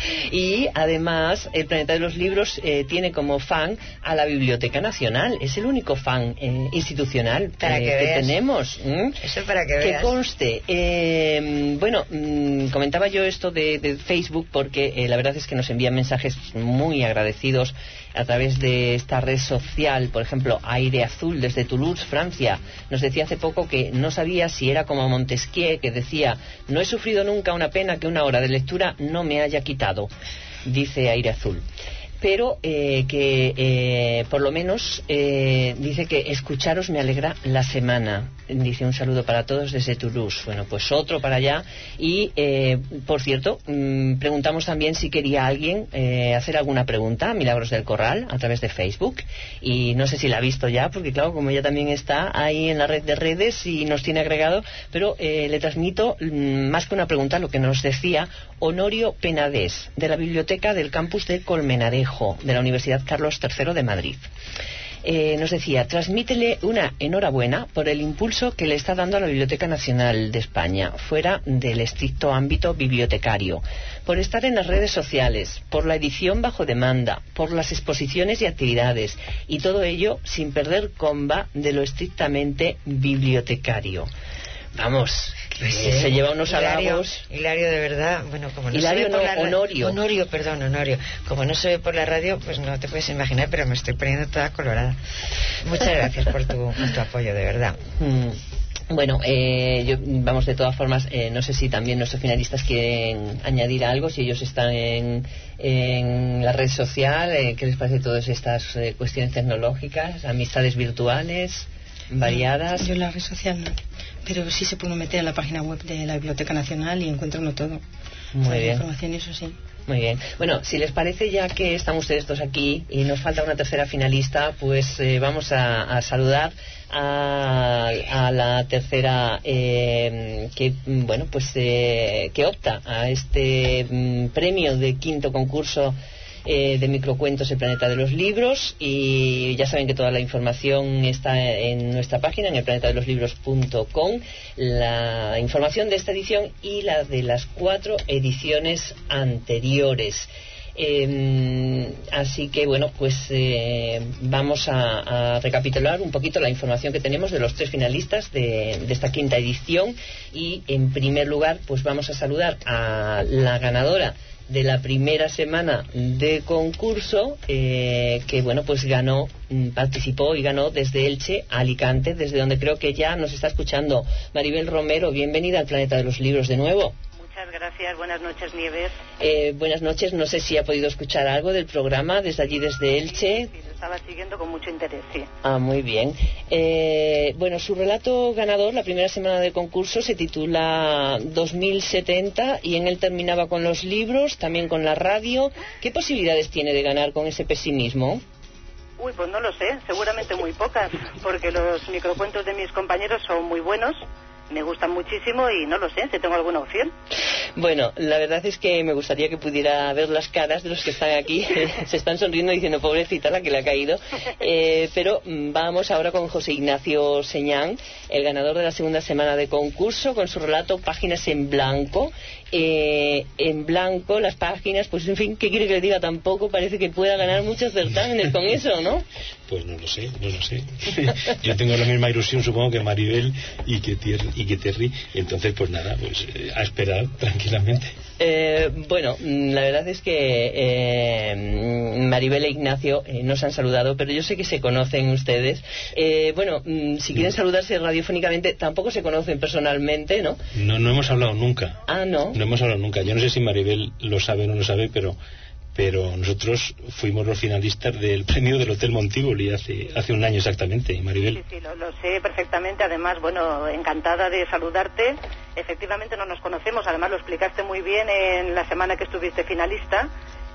Y además El Planeta de los Libros eh, tiene como fan a la Biblioteca Nacional. Es el único fan eh, institucional para eh, que, que tenemos. ¿Mm? Eso para que Que veas. conste. Eh, bueno, mmm, comentaba yo esto de, de Facebook porque eh, la verdad es que nos envían mensajes muy agradecidos a través de esta red social. Por ejemplo, Aire Azul desde Toulouse, Francia, nos decía hace poco que no sabía si era como Montesquieu, que decía: no he sufrido nunca una pena que una hora de lectura no me haya quitado. Dice Aire Azul. Pero eh, que eh, por lo menos eh, dice que escucharos me alegra la semana. Dice un saludo para todos desde Toulouse. Bueno, pues otro para allá. Y eh, por cierto, mmm, preguntamos también si quería alguien eh, hacer alguna pregunta a Milagros del Corral a través de Facebook. Y no sé si la ha visto ya, porque claro, como ella también está ahí en la red de redes y nos tiene agregado, pero eh, le transmito mmm, más que una pregunta lo que nos decía Honorio Penades, de la biblioteca del campus de Colmenarejo, de la Universidad Carlos tercero de Madrid. Eh, nos decía: transmítele una enhorabuena por el impulso que le está dando a la Biblioteca Nacional de España, fuera del estricto ámbito bibliotecario, por estar en las redes sociales, por la edición bajo demanda, por las exposiciones y actividades, y todo ello sin perder comba de lo estrictamente bibliotecario. Vamos, Pues eh, sí. se lleva unos Hilario, halagos. Hilario, de verdad, bueno, como no Hilario se ve por no, la ra- Honorio. Honorio, perdón, Honorio. Como no se ve por la radio, pues no te puedes imaginar, pero me estoy poniendo toda colorada. Muchas gracias por tu, por tu apoyo, de verdad. Mm. Bueno, eh, yo, vamos, de todas formas, eh, no sé si también nuestros finalistas quieren añadir algo, si ellos están en, en la red social, eh, ¿qué les parece todas estas eh, cuestiones tecnológicas, amistades virtuales variadas? Yo en la red social no, pero sí se puede meter en la página web de la Biblioteca Nacional y encuentra uno todo. Muy Toda la bien. información, eso sí. Muy bien. Bueno, si les parece, ya que están ustedes dos aquí y nos falta una tercera finalista, pues eh, vamos a, a saludar a, a la tercera eh, que, bueno, pues eh, que opta a este mm, premio de quinto concurso eh, de microcuentos El Planeta de los Libros. Y ya saben que toda la información está en nuestra página, en el planeta de los libros punto com, la información de esta edición y la de las cuatro ediciones anteriores. Eh, así que bueno, pues eh, vamos a, a recapitular un poquito la información que tenemos de los tres finalistas de, de esta quinta edición. Y en primer lugar, pues vamos a saludar a la ganadora de la primera semana de concurso, eh, que bueno, pues ganó, participó y ganó desde Elche a Alicante, desde donde creo que ya nos está escuchando Maribel Romero. Bienvenida al Planeta de los Libros de nuevo. Muchas gracias, buenas noches, Nieves. Eh, buenas noches, no sé si ha podido escuchar algo del programa desde allí, desde Elche. Sí, lo estaba siguiendo con mucho interés, sí. Ah, muy bien. Eh, bueno, su relato ganador, la primera semana de concurso, se titula dos mil setenta y en él terminaba con los libros, también con la radio. ¿Qué posibilidades tiene de ganar con ese pesimismo? Uy, pues no lo sé, seguramente muy pocas, porque los microcuentos de mis compañeros son muy buenos, me gustan muchísimo y no lo sé, si tengo alguna opción. Bueno, la verdad es que me gustaría que pudiera ver las caras de los que están aquí. Se están sonriendo diciendo, pobrecita la que le ha caído. Eh, pero vamos ahora con José Ignacio Señán, el ganador de la segunda semana de concurso, con su relato Páginas en Blanco. Eh, en blanco, las páginas, pues en fin, ¿qué quiere que le diga? Tampoco parece que pueda ganar muchos certámenes con eso, ¿no? Pues no lo sé, no lo sé. Yo tengo la misma ilusión, supongo, que Maribel y que Terry, y que Terry. Entonces, pues nada, pues eh, a esperar tranquilamente. Eh, bueno, la verdad es que eh, Maribel e Ignacio eh, nos han saludado, pero yo sé que se conocen ustedes. Eh, bueno, si quieren saludarse radiofónicamente, tampoco se conocen personalmente, ¿no? No, no hemos hablado nunca. Ah, ¿no? No hemos hablado nunca. Yo no sé si Maribel lo sabe o no lo sabe, pero pero nosotros fuimos los finalistas del premio del Hotel Montivoli hace hace un año exactamente, Maribel. Sí, sí, lo, lo sé perfectamente. Además, bueno, encantada de saludarte. Efectivamente no nos conocemos, además lo explicaste muy bien en la semana que estuviste finalista.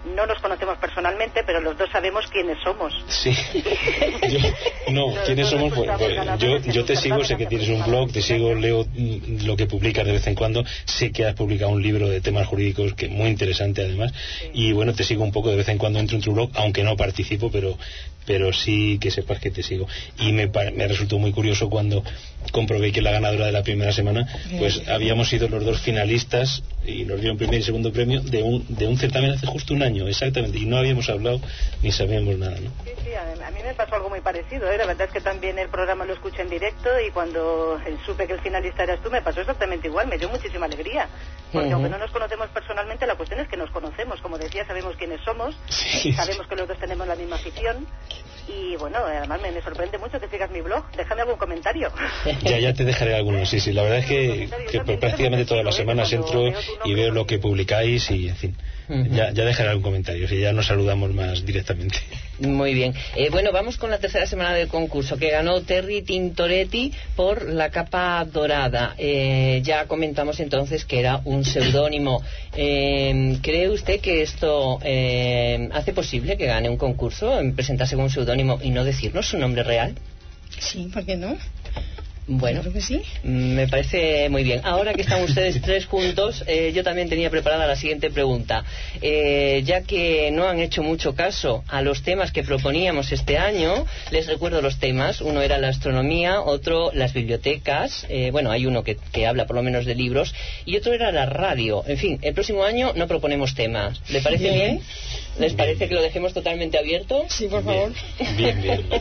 no nos conocemos personalmente, pero los dos sabemos quiénes somos. Sí. Yo, no, quiénes somos, pues, pues, yo, yo te sigo, sé que tienes un blog, te sigo, leo lo que publicas de vez en cuando, sé que has publicado un libro de temas jurídicos que muy interesante además, sí. Y bueno, te sigo un poco de vez en cuando, entro en tu blog, aunque no participo, pero pero sí que sepas que te sigo. Y me, me resultó muy curioso cuando comprobé que la ganadora de la primera semana, pues sí, habíamos sido los dos finalistas y nos dieron primer y segundo premio de un, de un certamen hace justo un año, exactamente, y no habíamos hablado ni sabíamos nada, ¿no? Sí, sí, a, a mí me pasó algo muy parecido, ¿eh? La verdad es que también el programa lo escuché en directo y cuando supe que el finalista eras tú me pasó exactamente igual, me dio muchísima alegría, porque uh-huh. aunque no nos conocemos personalmente, la cuestión es que nos conocemos, como decía, sabemos quiénes somos, sí. sabemos que los dos tenemos la misma afición. Y bueno, además me, me sorprende mucho que sigas mi blog. Déjame algún comentario. Ya, ya te dejaré algunos, sí, sí. La verdad es que, que prácticamente todas las semanas entro y veo lo que publicáis y, en fin, uh-huh. ya, ya dejaré algún comentario. Y ya nos saludamos más directamente. Muy bien. Eh, bueno, vamos con la tercera semana del concurso que ganó Terry Tintoretti por La Capa Dorada. Eh, ya comentamos entonces que era un seudónimo. Eh, ¿Cree usted que esto eh, hace posible que gane un concurso, en presentarse con un seudónimo y no decirnos su nombre real? Sí, ¿por qué no? Bueno, creo que sí. Me parece muy bien. Ahora que están ustedes tres juntos, eh, yo también tenía preparada la siguiente pregunta. Eh, ya que no han hecho mucho caso a los temas que proponíamos este año, les recuerdo los temas. Uno era la astronomía, otro las bibliotecas, eh, bueno, hay uno que, que habla por lo menos de libros, y otro era la radio. En fin, el próximo año no proponemos temas. ¿Le parece bien? bien? ¿Les parece que lo dejemos totalmente abierto? Sí, por favor. Bien, bien. bien.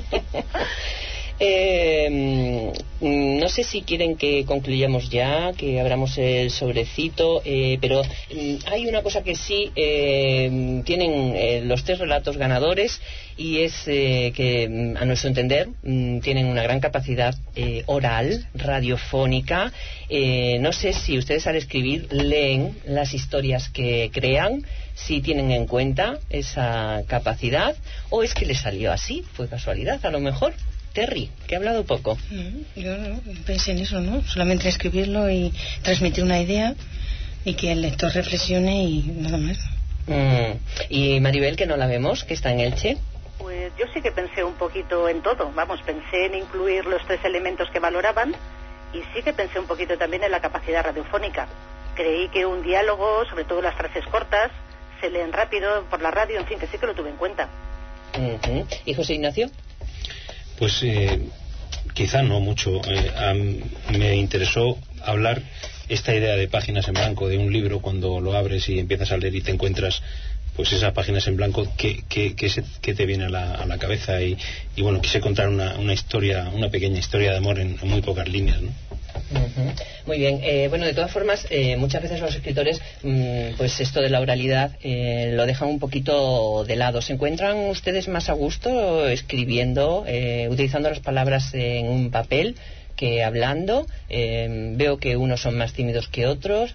Eh, no sé si quieren que concluyamos ya, que abramos el sobrecito, eh, pero eh, hay una cosa que sí eh, tienen eh, los tres relatos ganadores, y es eh, que, a nuestro entender, tienen una gran capacidad eh, oral, radiofónica. Eh, no sé si ustedes al escribir leen las historias que crean, si tienen en cuenta esa capacidad, o es que les salió así, fue casualidad a lo mejor. Terry, que ha hablado poco. No, yo no pensé en eso, ¿no? Solamente escribirlo y transmitir una idea y que el lector reflexione y nada más. Mm. Y Maribel, que no la vemos, que está en Elche. Pues yo sí que pensé un poquito en todo. Vamos, pensé en incluir los tres elementos que valoraban y sí que pensé un poquito también en la capacidad radiofónica. Creí que un diálogo, sobre todo las frases cortas, se leen rápido por la radio, en fin, que sí que lo tuve en cuenta. Uh-huh. ¿Y José Ignacio? Pues eh, quizá no mucho. Eh, a, me interesó hablar esta idea de páginas en blanco de un libro. Cuando lo abres y empiezas a leer y te encuentras pues esas páginas en blanco, ¿qué, qué, qué, se, qué te viene a la, a la cabeza? Y, y bueno, quise contar una, una historia, una pequeña historia de amor en, en muy pocas líneas, ¿no? Uh-huh. Muy bien. Eh, bueno, de todas formas, eh, muchas veces los escritores, mmm, pues esto de la oralidad eh, lo dejan un poquito de lado. ¿Se encuentran ustedes más a gusto escribiendo, eh, utilizando las palabras en un papel que hablando? Eh, veo que unos son más tímidos que otros.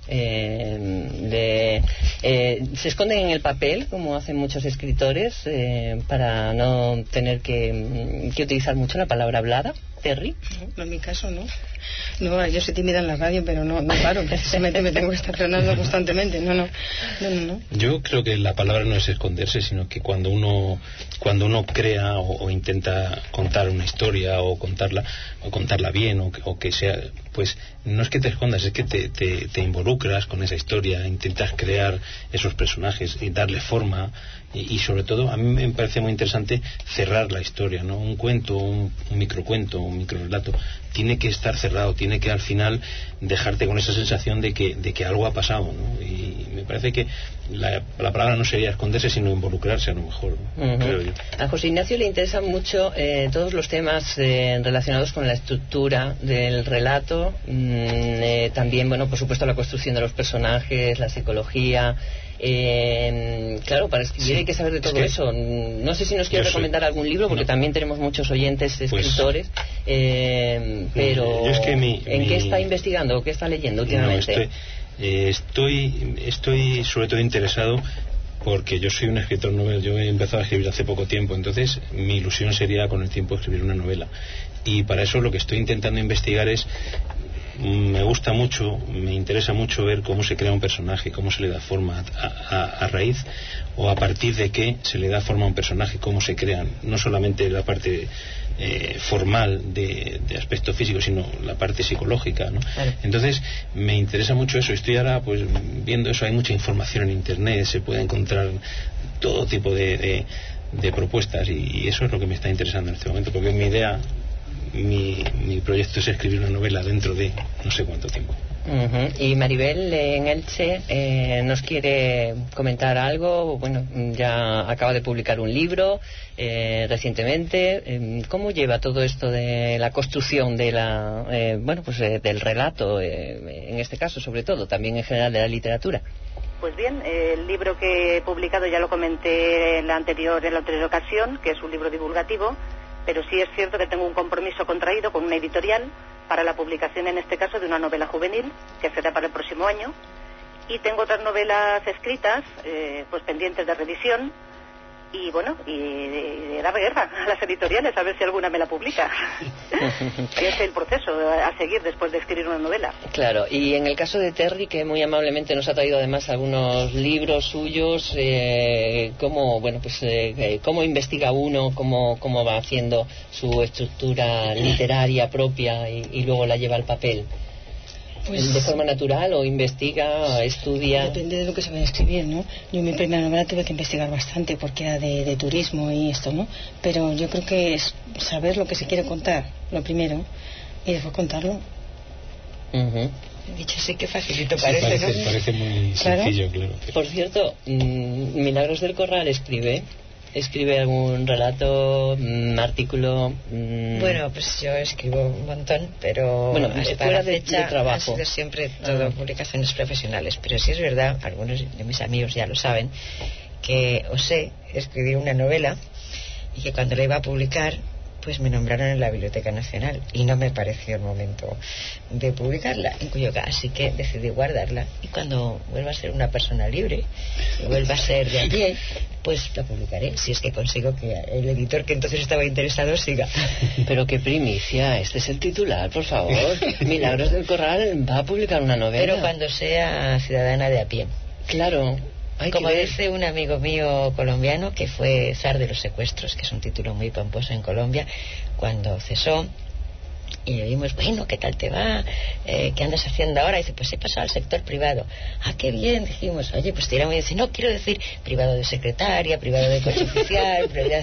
Eh, de, eh, se esconden en el papel, como hacen muchos escritores, eh, para no tener que, que utilizar mucho la palabra hablada. Terry. No, en mi caso no. No, yo soy tímida en la radio, pero no, no paro. Precisamente me tengo que estar frenando constantemente. No, no, no, no, no. Yo creo que la palabra no es esconderse, sino que cuando uno cuando uno crea o, o intenta contar una historia o contarla o contarla bien o, o que sea, pues no es que te escondas, es que te, te, te involucras con esa historia, intentas crear esos personajes y darle forma. Y, y sobre todo a mí me parece muy interesante cerrar la historia, ¿no? Un cuento, un, un microcuento, un microrelato tiene que estar cerrado, tiene que al final dejarte con esa sensación de que, de que algo ha pasado, ¿no? Y me parece que la, la palabra no sería esconderse, sino involucrarse a lo mejor, uh-huh. creo yo. A José Ignacio le interesan mucho eh, todos los temas eh, relacionados con la estructura del relato, mm, eh, también, bueno, por supuesto la construcción de los personajes, la psicología. Eh, claro, para escribir sí, hay que saber de todo es que eso. No sé si nos quiere recomendar soy, algún libro, porque no. también tenemos muchos oyentes escritores, pues, eh, pero es que mi, ¿en mi, qué está investigando o qué está leyendo últimamente? No, estoy, eh, estoy, estoy sobre todo interesado porque yo soy un escritor novel. Yo he empezado a escribir hace poco tiempo, entonces mi ilusión sería con el tiempo escribir una novela, y para eso lo que estoy intentando investigar es me gusta mucho, me interesa mucho ver cómo se crea un personaje, cómo se le da forma a, a, a raíz o a partir de qué se le da forma a un personaje, cómo se crean, no solamente la parte eh, formal de, de aspecto físico, sino la parte psicológica, ¿no? Claro. Entonces me interesa mucho eso. Estoy ahora pues viendo eso, hay mucha información en internet, se puede encontrar todo tipo de, de, de propuestas y, y eso es lo que me está interesando en este momento, porque mi idea, mi, mi proyecto es escribir una novela dentro de no sé cuánto tiempo. Uh-huh. Y Maribel en Elche eh, nos quiere comentar algo. Bueno, ya acaba de publicar un libro eh, recientemente. Eh, ¿Cómo lleva todo esto de la construcción de la, eh, bueno, pues eh, del relato, eh, en este caso sobre todo, también en general de la literatura? Pues bien, eh, el libro que he publicado ya lo comenté en la anterior, en la anterior ocasión, que es un libro divulgativo, pero sí es cierto que tengo un compromiso contraído con una editorial para la publicación, en este caso, de una novela juvenil, que será para el próximo año, y tengo otras novelas escritas, eh, pues pendientes de revisión, y bueno, y, y dar guerra a las editoriales a ver si alguna me la publica. Es el proceso a seguir después de escribir una novela. Claro, y en el caso de Terry, que muy amablemente nos ha traído además algunos libros suyos, eh, cómo, bueno, pues eh, cómo investiga uno, cómo, cómo va haciendo su estructura literaria propia y, y luego la lleva al papel. Pues, ¿de forma natural o investiga, estudia? Depende de lo que se vaya a escribir, ¿no? Yo en mi primera novela tuve que investigar bastante porque era de, de turismo y esto, ¿no? Pero yo creo que es saber lo que se quiere contar, lo primero, y después contarlo. Uh-huh. Dicho así, que facilito sí, parece, parece, ¿no? parece muy ¿Claro? sencillo, claro. Por cierto, mmm, Milagros del Corral escribe... ¿Escribe algún relato, un artículo? Mmm... Bueno, pues yo escribo un montón, pero bueno, hasta fuera la fecha de, de trabajo. han sido siempre todo ah. publicaciones profesionales. Pero sí es verdad, algunos de mis amigos ya lo saben, que osé escribir una novela y que cuando la iba a publicar, pues me nombraron en la Biblioteca Nacional y no me pareció el momento de publicarla, en cuyo caso así que decidí guardarla, y cuando vuelva a ser una persona libre y vuelva a ser de a pie, pues la publicaré, si es que consigo que el editor que entonces estaba interesado siga. Pero qué primicia, este es el titular, por favor. Milagros del Corral va a publicar una novela. Pero cuando sea ciudadana de a pie. Claro. Hay Como dice un amigo mío colombiano, que fue zar de los secuestros, que es un título muy pomposo en Colombia, cuando cesó y le dimos, bueno, ¿qué tal te va? Eh, ¿qué andas haciendo ahora? Y dice, pues he pasado al sector privado. Ah, qué bien. Dijimos, oye, pues te irá muy bien. Dice, no, quiero decir privado de secretaria, privado de coche oficial, privado...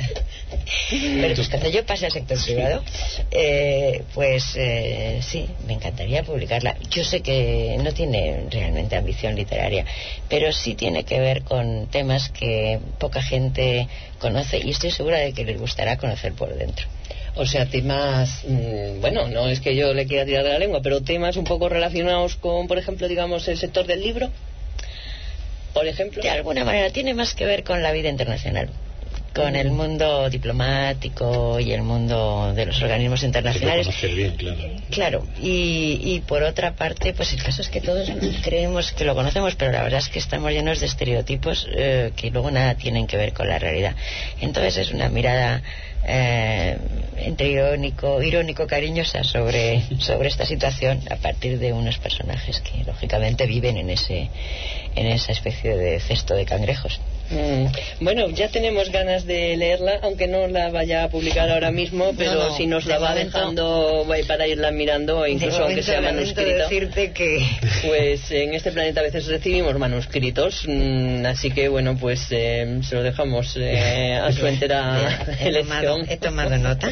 Pero pues cuando yo pase al sector privado, eh, pues eh, sí, me encantaría publicarla. Yo sé que no tiene realmente ambición literaria, pero sí tiene que ver con temas que poca gente conoce, y estoy segura de que les gustará conocer por dentro. O sea, temas, mmm, bueno, no es que yo le quiera tirar de la lengua, pero temas un poco relacionados con, por ejemplo, digamos, el sector del libro, por ejemplo. De alguna manera tiene más que ver con la vida internacional, con el mundo diplomático y el mundo de los organismos internacionales. Bien, claro. Claro, y, y por otra parte, pues el caso es que todos creemos que lo conocemos, pero la verdad es que estamos llenos de estereotipos eh, que luego nada tienen que ver con la realidad. Entonces es una mirada eh, entre irónico, irónico, cariñosa sobre, sobre esta situación a partir de unos personajes que lógicamente viven en ese, en esa especie de cesto de cangrejos. Mm. Bueno, ya tenemos ganas de leerla, aunque no la vaya a publicar ahora mismo, pero no, no, si nos la va momento, dejando para irla mirando, incluso de aunque sea manuscrito. Decirte que... Pues en este planeta a veces recibimos manuscritos, mmm, así que bueno, pues eh, se lo dejamos eh, a su entera he elección. Tomado, he tomado nota.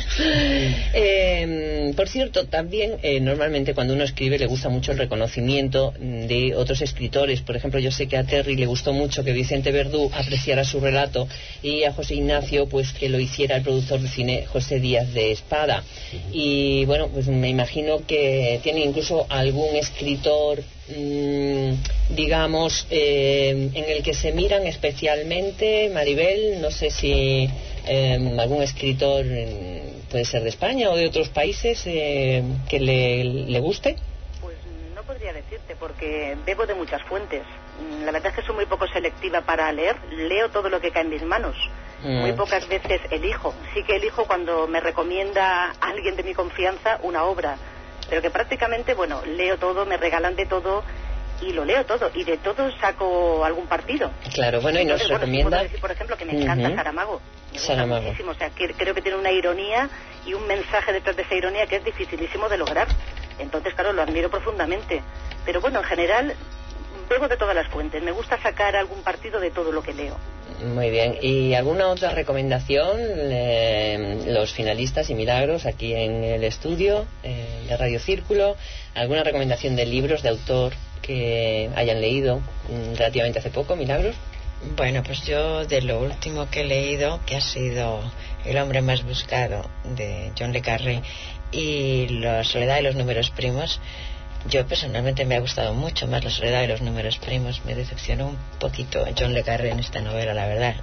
eh, por cierto, también eh, normalmente cuando uno escribe le gusta mucho el reconocimiento de otros escritores. Por ejemplo, yo sé que a Terry le gustó mucho que Vicente Verdú apreciara su relato, y a José Ignacio pues que lo hiciera el productor de cine José Díaz de Espada. Y bueno, pues me imagino que tiene incluso algún escritor mmm, digamos eh, en el que se miran especialmente, Maribel, no sé si eh, algún escritor puede ser de España o de otros países eh, que le, le guste. Pues no podría decirte, porque bebo de muchas fuentes. La verdad es que soy muy poco selectiva para leer. Leo todo lo que cae en mis manos. Mm. Muy pocas veces elijo. Sí que elijo cuando me recomienda alguien de mi confianza una obra. pero que prácticamente, bueno, leo todo, me regalan de todo y lo leo todo, y de todo saco algún partido. Claro, bueno, y nos Entonces, recomienda... Bueno, decir, por ejemplo, que me encanta uh-huh. Saramago. Me gusta Saramago. muchísimo, o sea, que creo que tiene una ironía y un mensaje detrás de esa ironía que es dificilísimo de lograr. Entonces, claro, lo admiro profundamente. Pero bueno, en general, bebo de todas las fuentes. Me gusta sacar algún partido de todo lo que leo. Muy bien. ¿Y alguna otra recomendación? Eh, los finalistas y Milagros aquí en el estudio eh, de Radio Círculo. ¿Alguna recomendación de libros de autor que hayan leído mm, relativamente hace poco, Milagros? Bueno, pues yo de lo último que he leído, que ha sido El hombre más buscado, de John le Carré, y La soledad de los números primos, yo personalmente me ha gustado mucho más La soledad de los números primos. Me decepcionó un poquito John le Carré en esta novela, la verdad.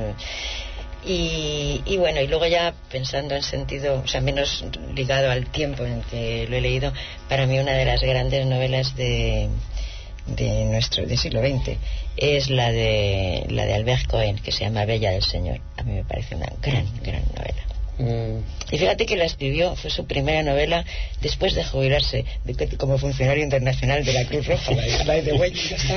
Y, y bueno, y luego ya pensando en sentido, o sea, menos ligado al tiempo en que lo he leído, para mí una de las grandes novelas de de nuestro del siglo veinte es la de la de Albert Cohen, que se llama Bella del Señor. A mí me parece una gran, gran novela. Mm. Y fíjate que la escribió, fue su primera novela después de jubilarse de, como funcionario internacional de la Cruz Roja. By the way.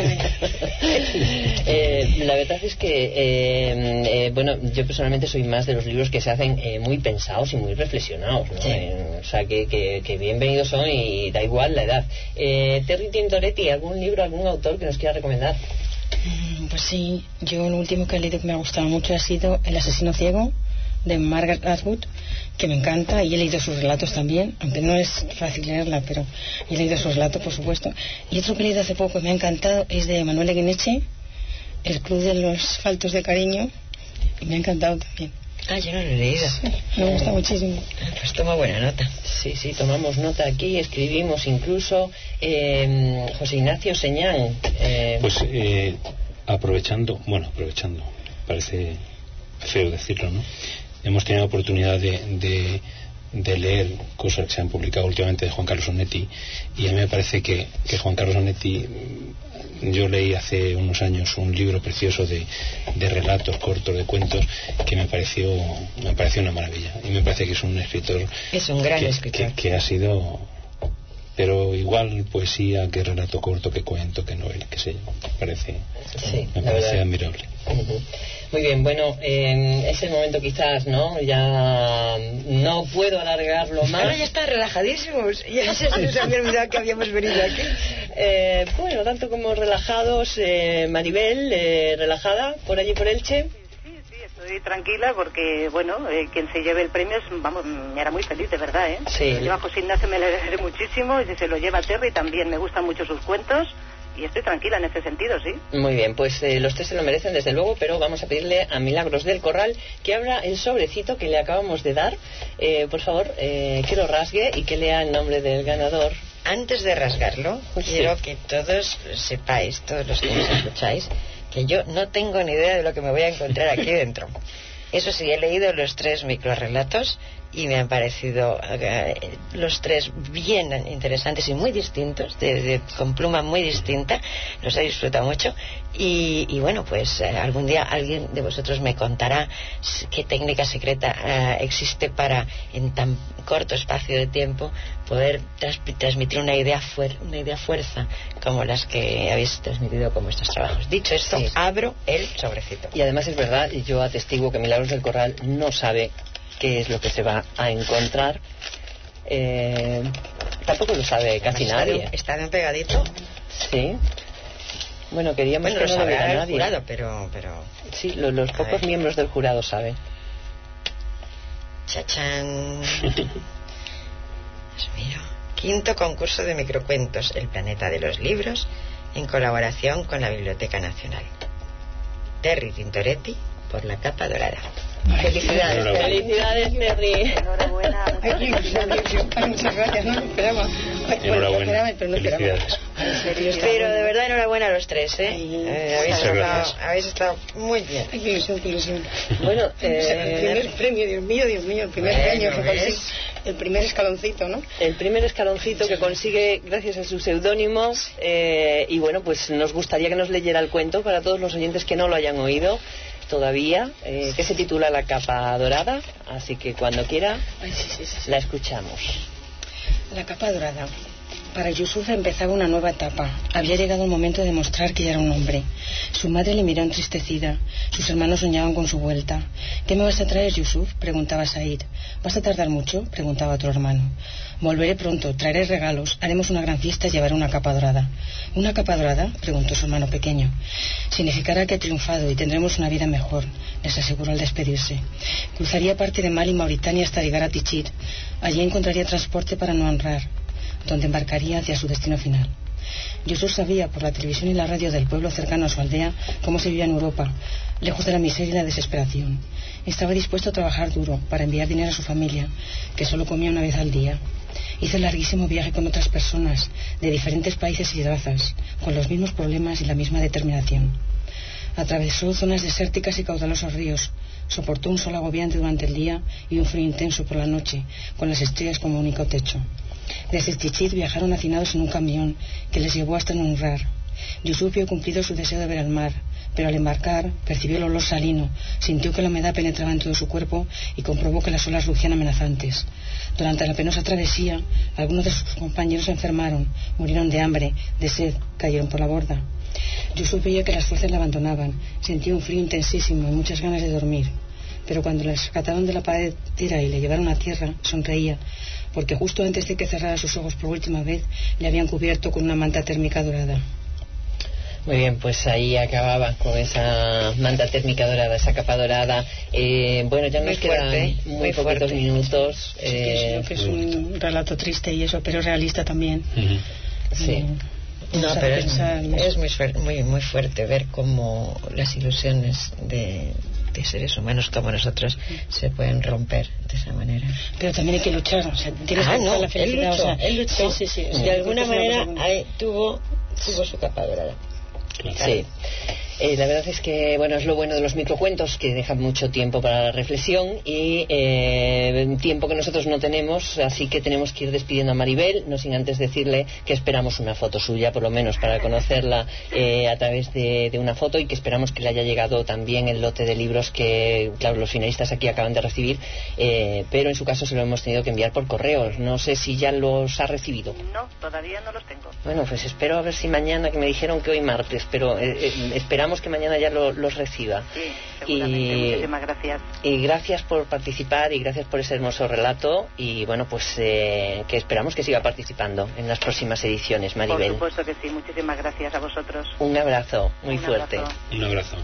eh, la verdad es que eh, eh, bueno, yo personalmente soy más de los libros que se hacen eh, muy pensados y muy reflexionados, ¿no? Sí. Eh, o sea que, que, que bienvenidos son y da igual la edad. eh, Terry Tintoretti, ¿algún libro, algún autor que nos quiera recomendar? Pues sí, yo lo último que he leído que me ha gustado mucho ha sido El asesino ciego, de Margaret Atwood, que me encanta, y he leído sus relatos también, aunque no es fácil leerla, pero he leído sus relatos, por supuesto. Y otro que he leído hace poco que me ha encantado es de Manuel Eguineche, El club de los faltos de cariño, y me ha encantado también. Ah, yo no lo he leído. Sí, me gusta muchísimo. Pues toma buena nota. Sí, sí, tomamos nota aquí, escribimos incluso. eh, José Ignacio Señán. Eh... Pues eh, aprovechando, bueno, aprovechando, parece feo decirlo, ¿no? Hemos tenido la oportunidad de, de, de leer cosas que se han publicado últimamente de Juan Carlos Onetti, y a mí me parece que, que Juan Carlos Onetti, yo leí hace unos años un libro precioso de, de relatos cortos, de cuentos, que me pareció me pareció una maravilla, y me parece que es un escritor, es un gran que, escritor que, que ha sido, pero igual poesía que relato corto, que cuento, que novela, que sé yo, me parece, sí, me parece admirable. Uh-huh. Muy bien, bueno, eh, es el momento quizás, ¿no? Ya no puedo alargarlo más. Ahora ya está relajadísimos. Ya se nos había olvidado que habíamos venido aquí. Eh, bueno, tanto como relajados, eh, Maribel, eh, relajada por allí por Elche. Sí, sí, estoy tranquila porque, bueno, eh, quien se lleve el premio, es, vamos, me hará muy feliz, de verdad, ¿eh? Sí. Si lo lleva José Ignacio me alegraré muchísimo, y si se lo lleva Terry también me gustan mucho sus cuentos. Y estoy tranquila en ese sentido, sí. Muy bien, pues eh, los tres se lo merecen desde luego, pero vamos a pedirle a Milagros del Corral que abra el sobrecito que le acabamos de dar. Eh, por favor, eh, que lo rasgue y que lea el nombre del ganador. Antes de rasgarlo, pues quiero sí. que todos sepáis, todos los que nos escucháis, que yo no tengo ni idea de lo que me voy a encontrar aquí dentro. Eso sí, he leído los tres microrelatos y me han parecido eh, los tres bien interesantes y muy distintos, de, de, con pluma muy distinta. Los he disfrutado mucho y, y bueno, pues eh, algún día alguien de vosotros me contará qué técnica secreta eh, existe para en tan corto espacio de tiempo poder tras, transmitir una idea, fuer, una idea fuerza como las que habéis transmitido con vuestros trabajos. Dicho esto, sí. Abro el sobrecito. Y además es verdad, y yo atestiguo que Milagros del Corral no sabe qué es lo que se va a encontrar. Eh, tampoco lo sabe casi está nadie. Bien, está bien pegadito. Sí. Bueno, queríamos bueno, que no lo viera nadie. Jurado, pero, pero... Sí, lo, los a pocos ver. miembros del jurado saben. Chachán. Dios mío. Quinto concurso de microcuentos, El planeta de los libros, en colaboración con la Biblioteca Nacional. Terry Tintoretti, por la capa dorada. Felicidades, felicidades, Terry. Enhorabuena. Ay, muchas gracias, no me esperaba. Enhorabuena. Pero no felicidades. Pero de verdad enhorabuena a los tres, ¿eh? eh habéis, estado, habéis estado muy bien. Ay, qué ilusión, qué ilusión. Bueno, eh... el primer premio, Dios mío, Dios mío, el primer bueno, premio que consigue, el primer escaloncito, ¿no? El primer escaloncito que consigue gracias a su seudónimo, eh, y bueno, pues nos gustaría que nos leyera el cuento para todos los oyentes que no lo hayan oído todavía, eh, que se titula La capa dorada, así que cuando quiera Ay, sí, sí, sí, sí. la escuchamos. La capa dorada. Para Yusuf empezaba una nueva etapa. Había llegado el momento de demostrar que ya era un hombre. Su madre le miró entristecida. Sus hermanos soñaban con su vuelta. ¿Qué me vas a traer, Yusuf?, preguntaba Said. ¿Vas a tardar mucho?, preguntaba otro hermano. Volveré pronto, traeré regalos, haremos una gran fiesta y llevaré una capa dorada. ¿Una capa dorada?, preguntó su hermano pequeño. Significará que he triunfado y tendremos una vida mejor, les aseguró al despedirse. Cruzaría parte de Mali y Mauritania hasta llegar a Tichit. Allí encontraría transporte para no honrar, donde embarcaría hacia su destino final. Yusuf sabía por la televisión y la radio del pueblo cercano a su aldea cómo se vivía en Europa, lejos de la miseria y la desesperación. Estaba dispuesto a trabajar duro para enviar dinero a su familia, que solo comía una vez al día. Hizo el larguísimo viaje con otras personas de diferentes países y razas, con los mismos problemas y la misma determinación. Atravesó zonas desérticas y caudalosos ríos, soportó un sol agobiante durante el día y un frío intenso por la noche, con las estrellas como único techo. Desde Tichit viajaron hacinados en un camión que les llevó hasta Nunrar. Yusuf vio cumplido su deseo de ver el mar, pero al embarcar percibió el olor salino, sintió que la humedad penetraba en todo su cuerpo y comprobó que las olas rugían amenazantes. Durante la penosa travesía, algunos de sus compañeros se enfermaron, murieron de hambre, de sed, cayeron por la borda. Yusuf veía que las fuerzas le abandonaban, sentía un frío intensísimo y muchas ganas de dormir. Pero cuando le rescataron de la paredera y le llevaron a tierra, sonreía, porque justo antes de que cerrara sus ojos por última vez, le habían cubierto con una manta térmica dorada. Muy bien, pues ahí acababa con esa manta térmica dorada, esa capa dorada. Eh, bueno, ya nos quedan fuerte, muy, muy poquitos fuerte. minutos. Sí, eh, que es, que es un relato triste y eso, pero realista también. Uh-huh. Sí. No, no pero es, es muy, muy, muy fuerte ver cómo las ilusiones de, de seres humanos como nosotros se pueden romper de esa manera. Pero también hay que luchar, o sea, tienes ah, que no, la felicidad. Él luchó, o sea, él luchó. Sí, sí, sí, de alguna manera ahí tuvo, tuvo su capa dorada. Claro. Sí. Eh, la verdad es que, bueno, es lo bueno de los microcuentos, que dejan mucho tiempo para la reflexión y eh, tiempo que nosotros no tenemos, así que tenemos que ir despidiendo a Maribel, no sin antes decirle que esperamos una foto suya, por lo menos para conocerla eh, a través de, de una foto, y que esperamos que le haya llegado también el lote de libros que, claro, los finalistas aquí acaban de recibir, eh, pero en su caso se lo hemos tenido que enviar por correo. No sé si ya los ha recibido. No, todavía no los tengo. Bueno, pues espero a ver si mañana, que me dijeron que hoy martes, pero eh, eh, esperamos que mañana ya lo, los reciba. Sí, seguramente. Y, muchísimas gracias. Y gracias por participar y gracias por ese hermoso relato, y bueno, pues eh, que esperamos que siga participando en las próximas ediciones, Maribel. Por supuesto que sí, muchísimas gracias a vosotros. Un abrazo muy Un fuerte. Abrazo. Un abrazo.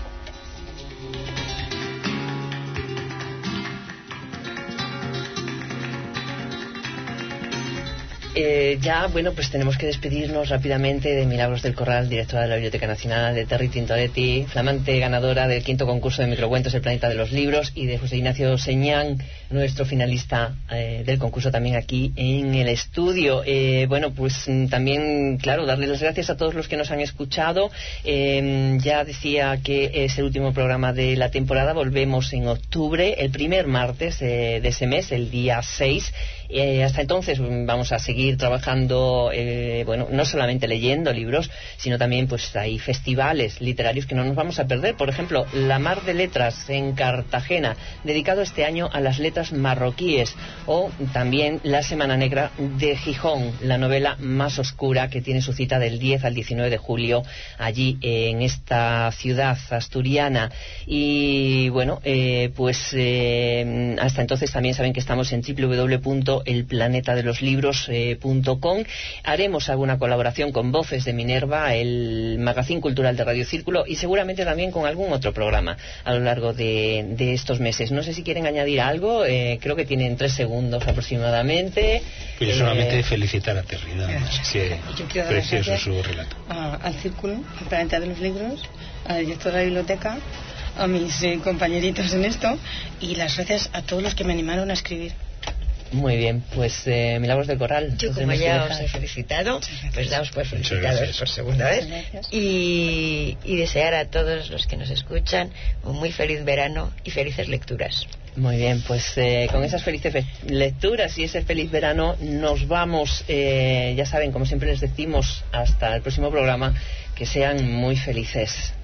Eh, ya, bueno, pues tenemos que despedirnos rápidamente de Milagros del Corral, directora de la Biblioteca Nacional, de Terry Tintoretti, flamante ganadora del quinto concurso de microcuentos El Planeta de los Libros, y de José Ignacio Señán, nuestro finalista eh, del concurso, también aquí en el estudio. Eh, bueno, pues también, claro, darles las gracias a todos los que nos han escuchado. Eh, ya decía que es el último programa de la temporada, volvemos en octubre, el primer martes eh, de ese mes, el día seis. Eh, hasta entonces vamos a seguir trabajando, eh, bueno, no solamente leyendo libros, sino también pues hay festivales literarios que no nos vamos a perder. Por ejemplo, La Mar de Letras en Cartagena, dedicado este año a las letras marroquíes, o también La Semana Negra de Gijón, la novela más oscura, que tiene su cita del diez al diecinueve de julio allí en esta ciudad asturiana. Y bueno, eh, pues eh, hasta entonces también saben que estamos en doble u doble u doble u punto el planeta de los libros punto com. Haremos alguna colaboración con Voces de Minerva, el magazín cultural de Radio Círculo, y seguramente también con algún otro programa a lo largo de, de estos meses. No sé si quieren añadir algo, eh, creo que tienen tres segundos aproximadamente. Pues yo solamente eh... felicitar a Terry, nada más, que precioso su relato. A, al Círculo, al planeta de los libros, al director de la biblioteca, a mis eh, compañeritos en esto, y las gracias a todos los que me animaron a escribir. Muy bien, pues eh, Milagros del Corral. Yo, como ya os he felicitado, pues daos por felicitados por segunda vez, y, y desear a todos los que nos escuchan un muy feliz verano y felices lecturas. Muy bien, pues eh, con esas felices lecturas y ese feliz verano nos vamos, eh, ya saben, como siempre les decimos, hasta el próximo programa, que sean muy felices.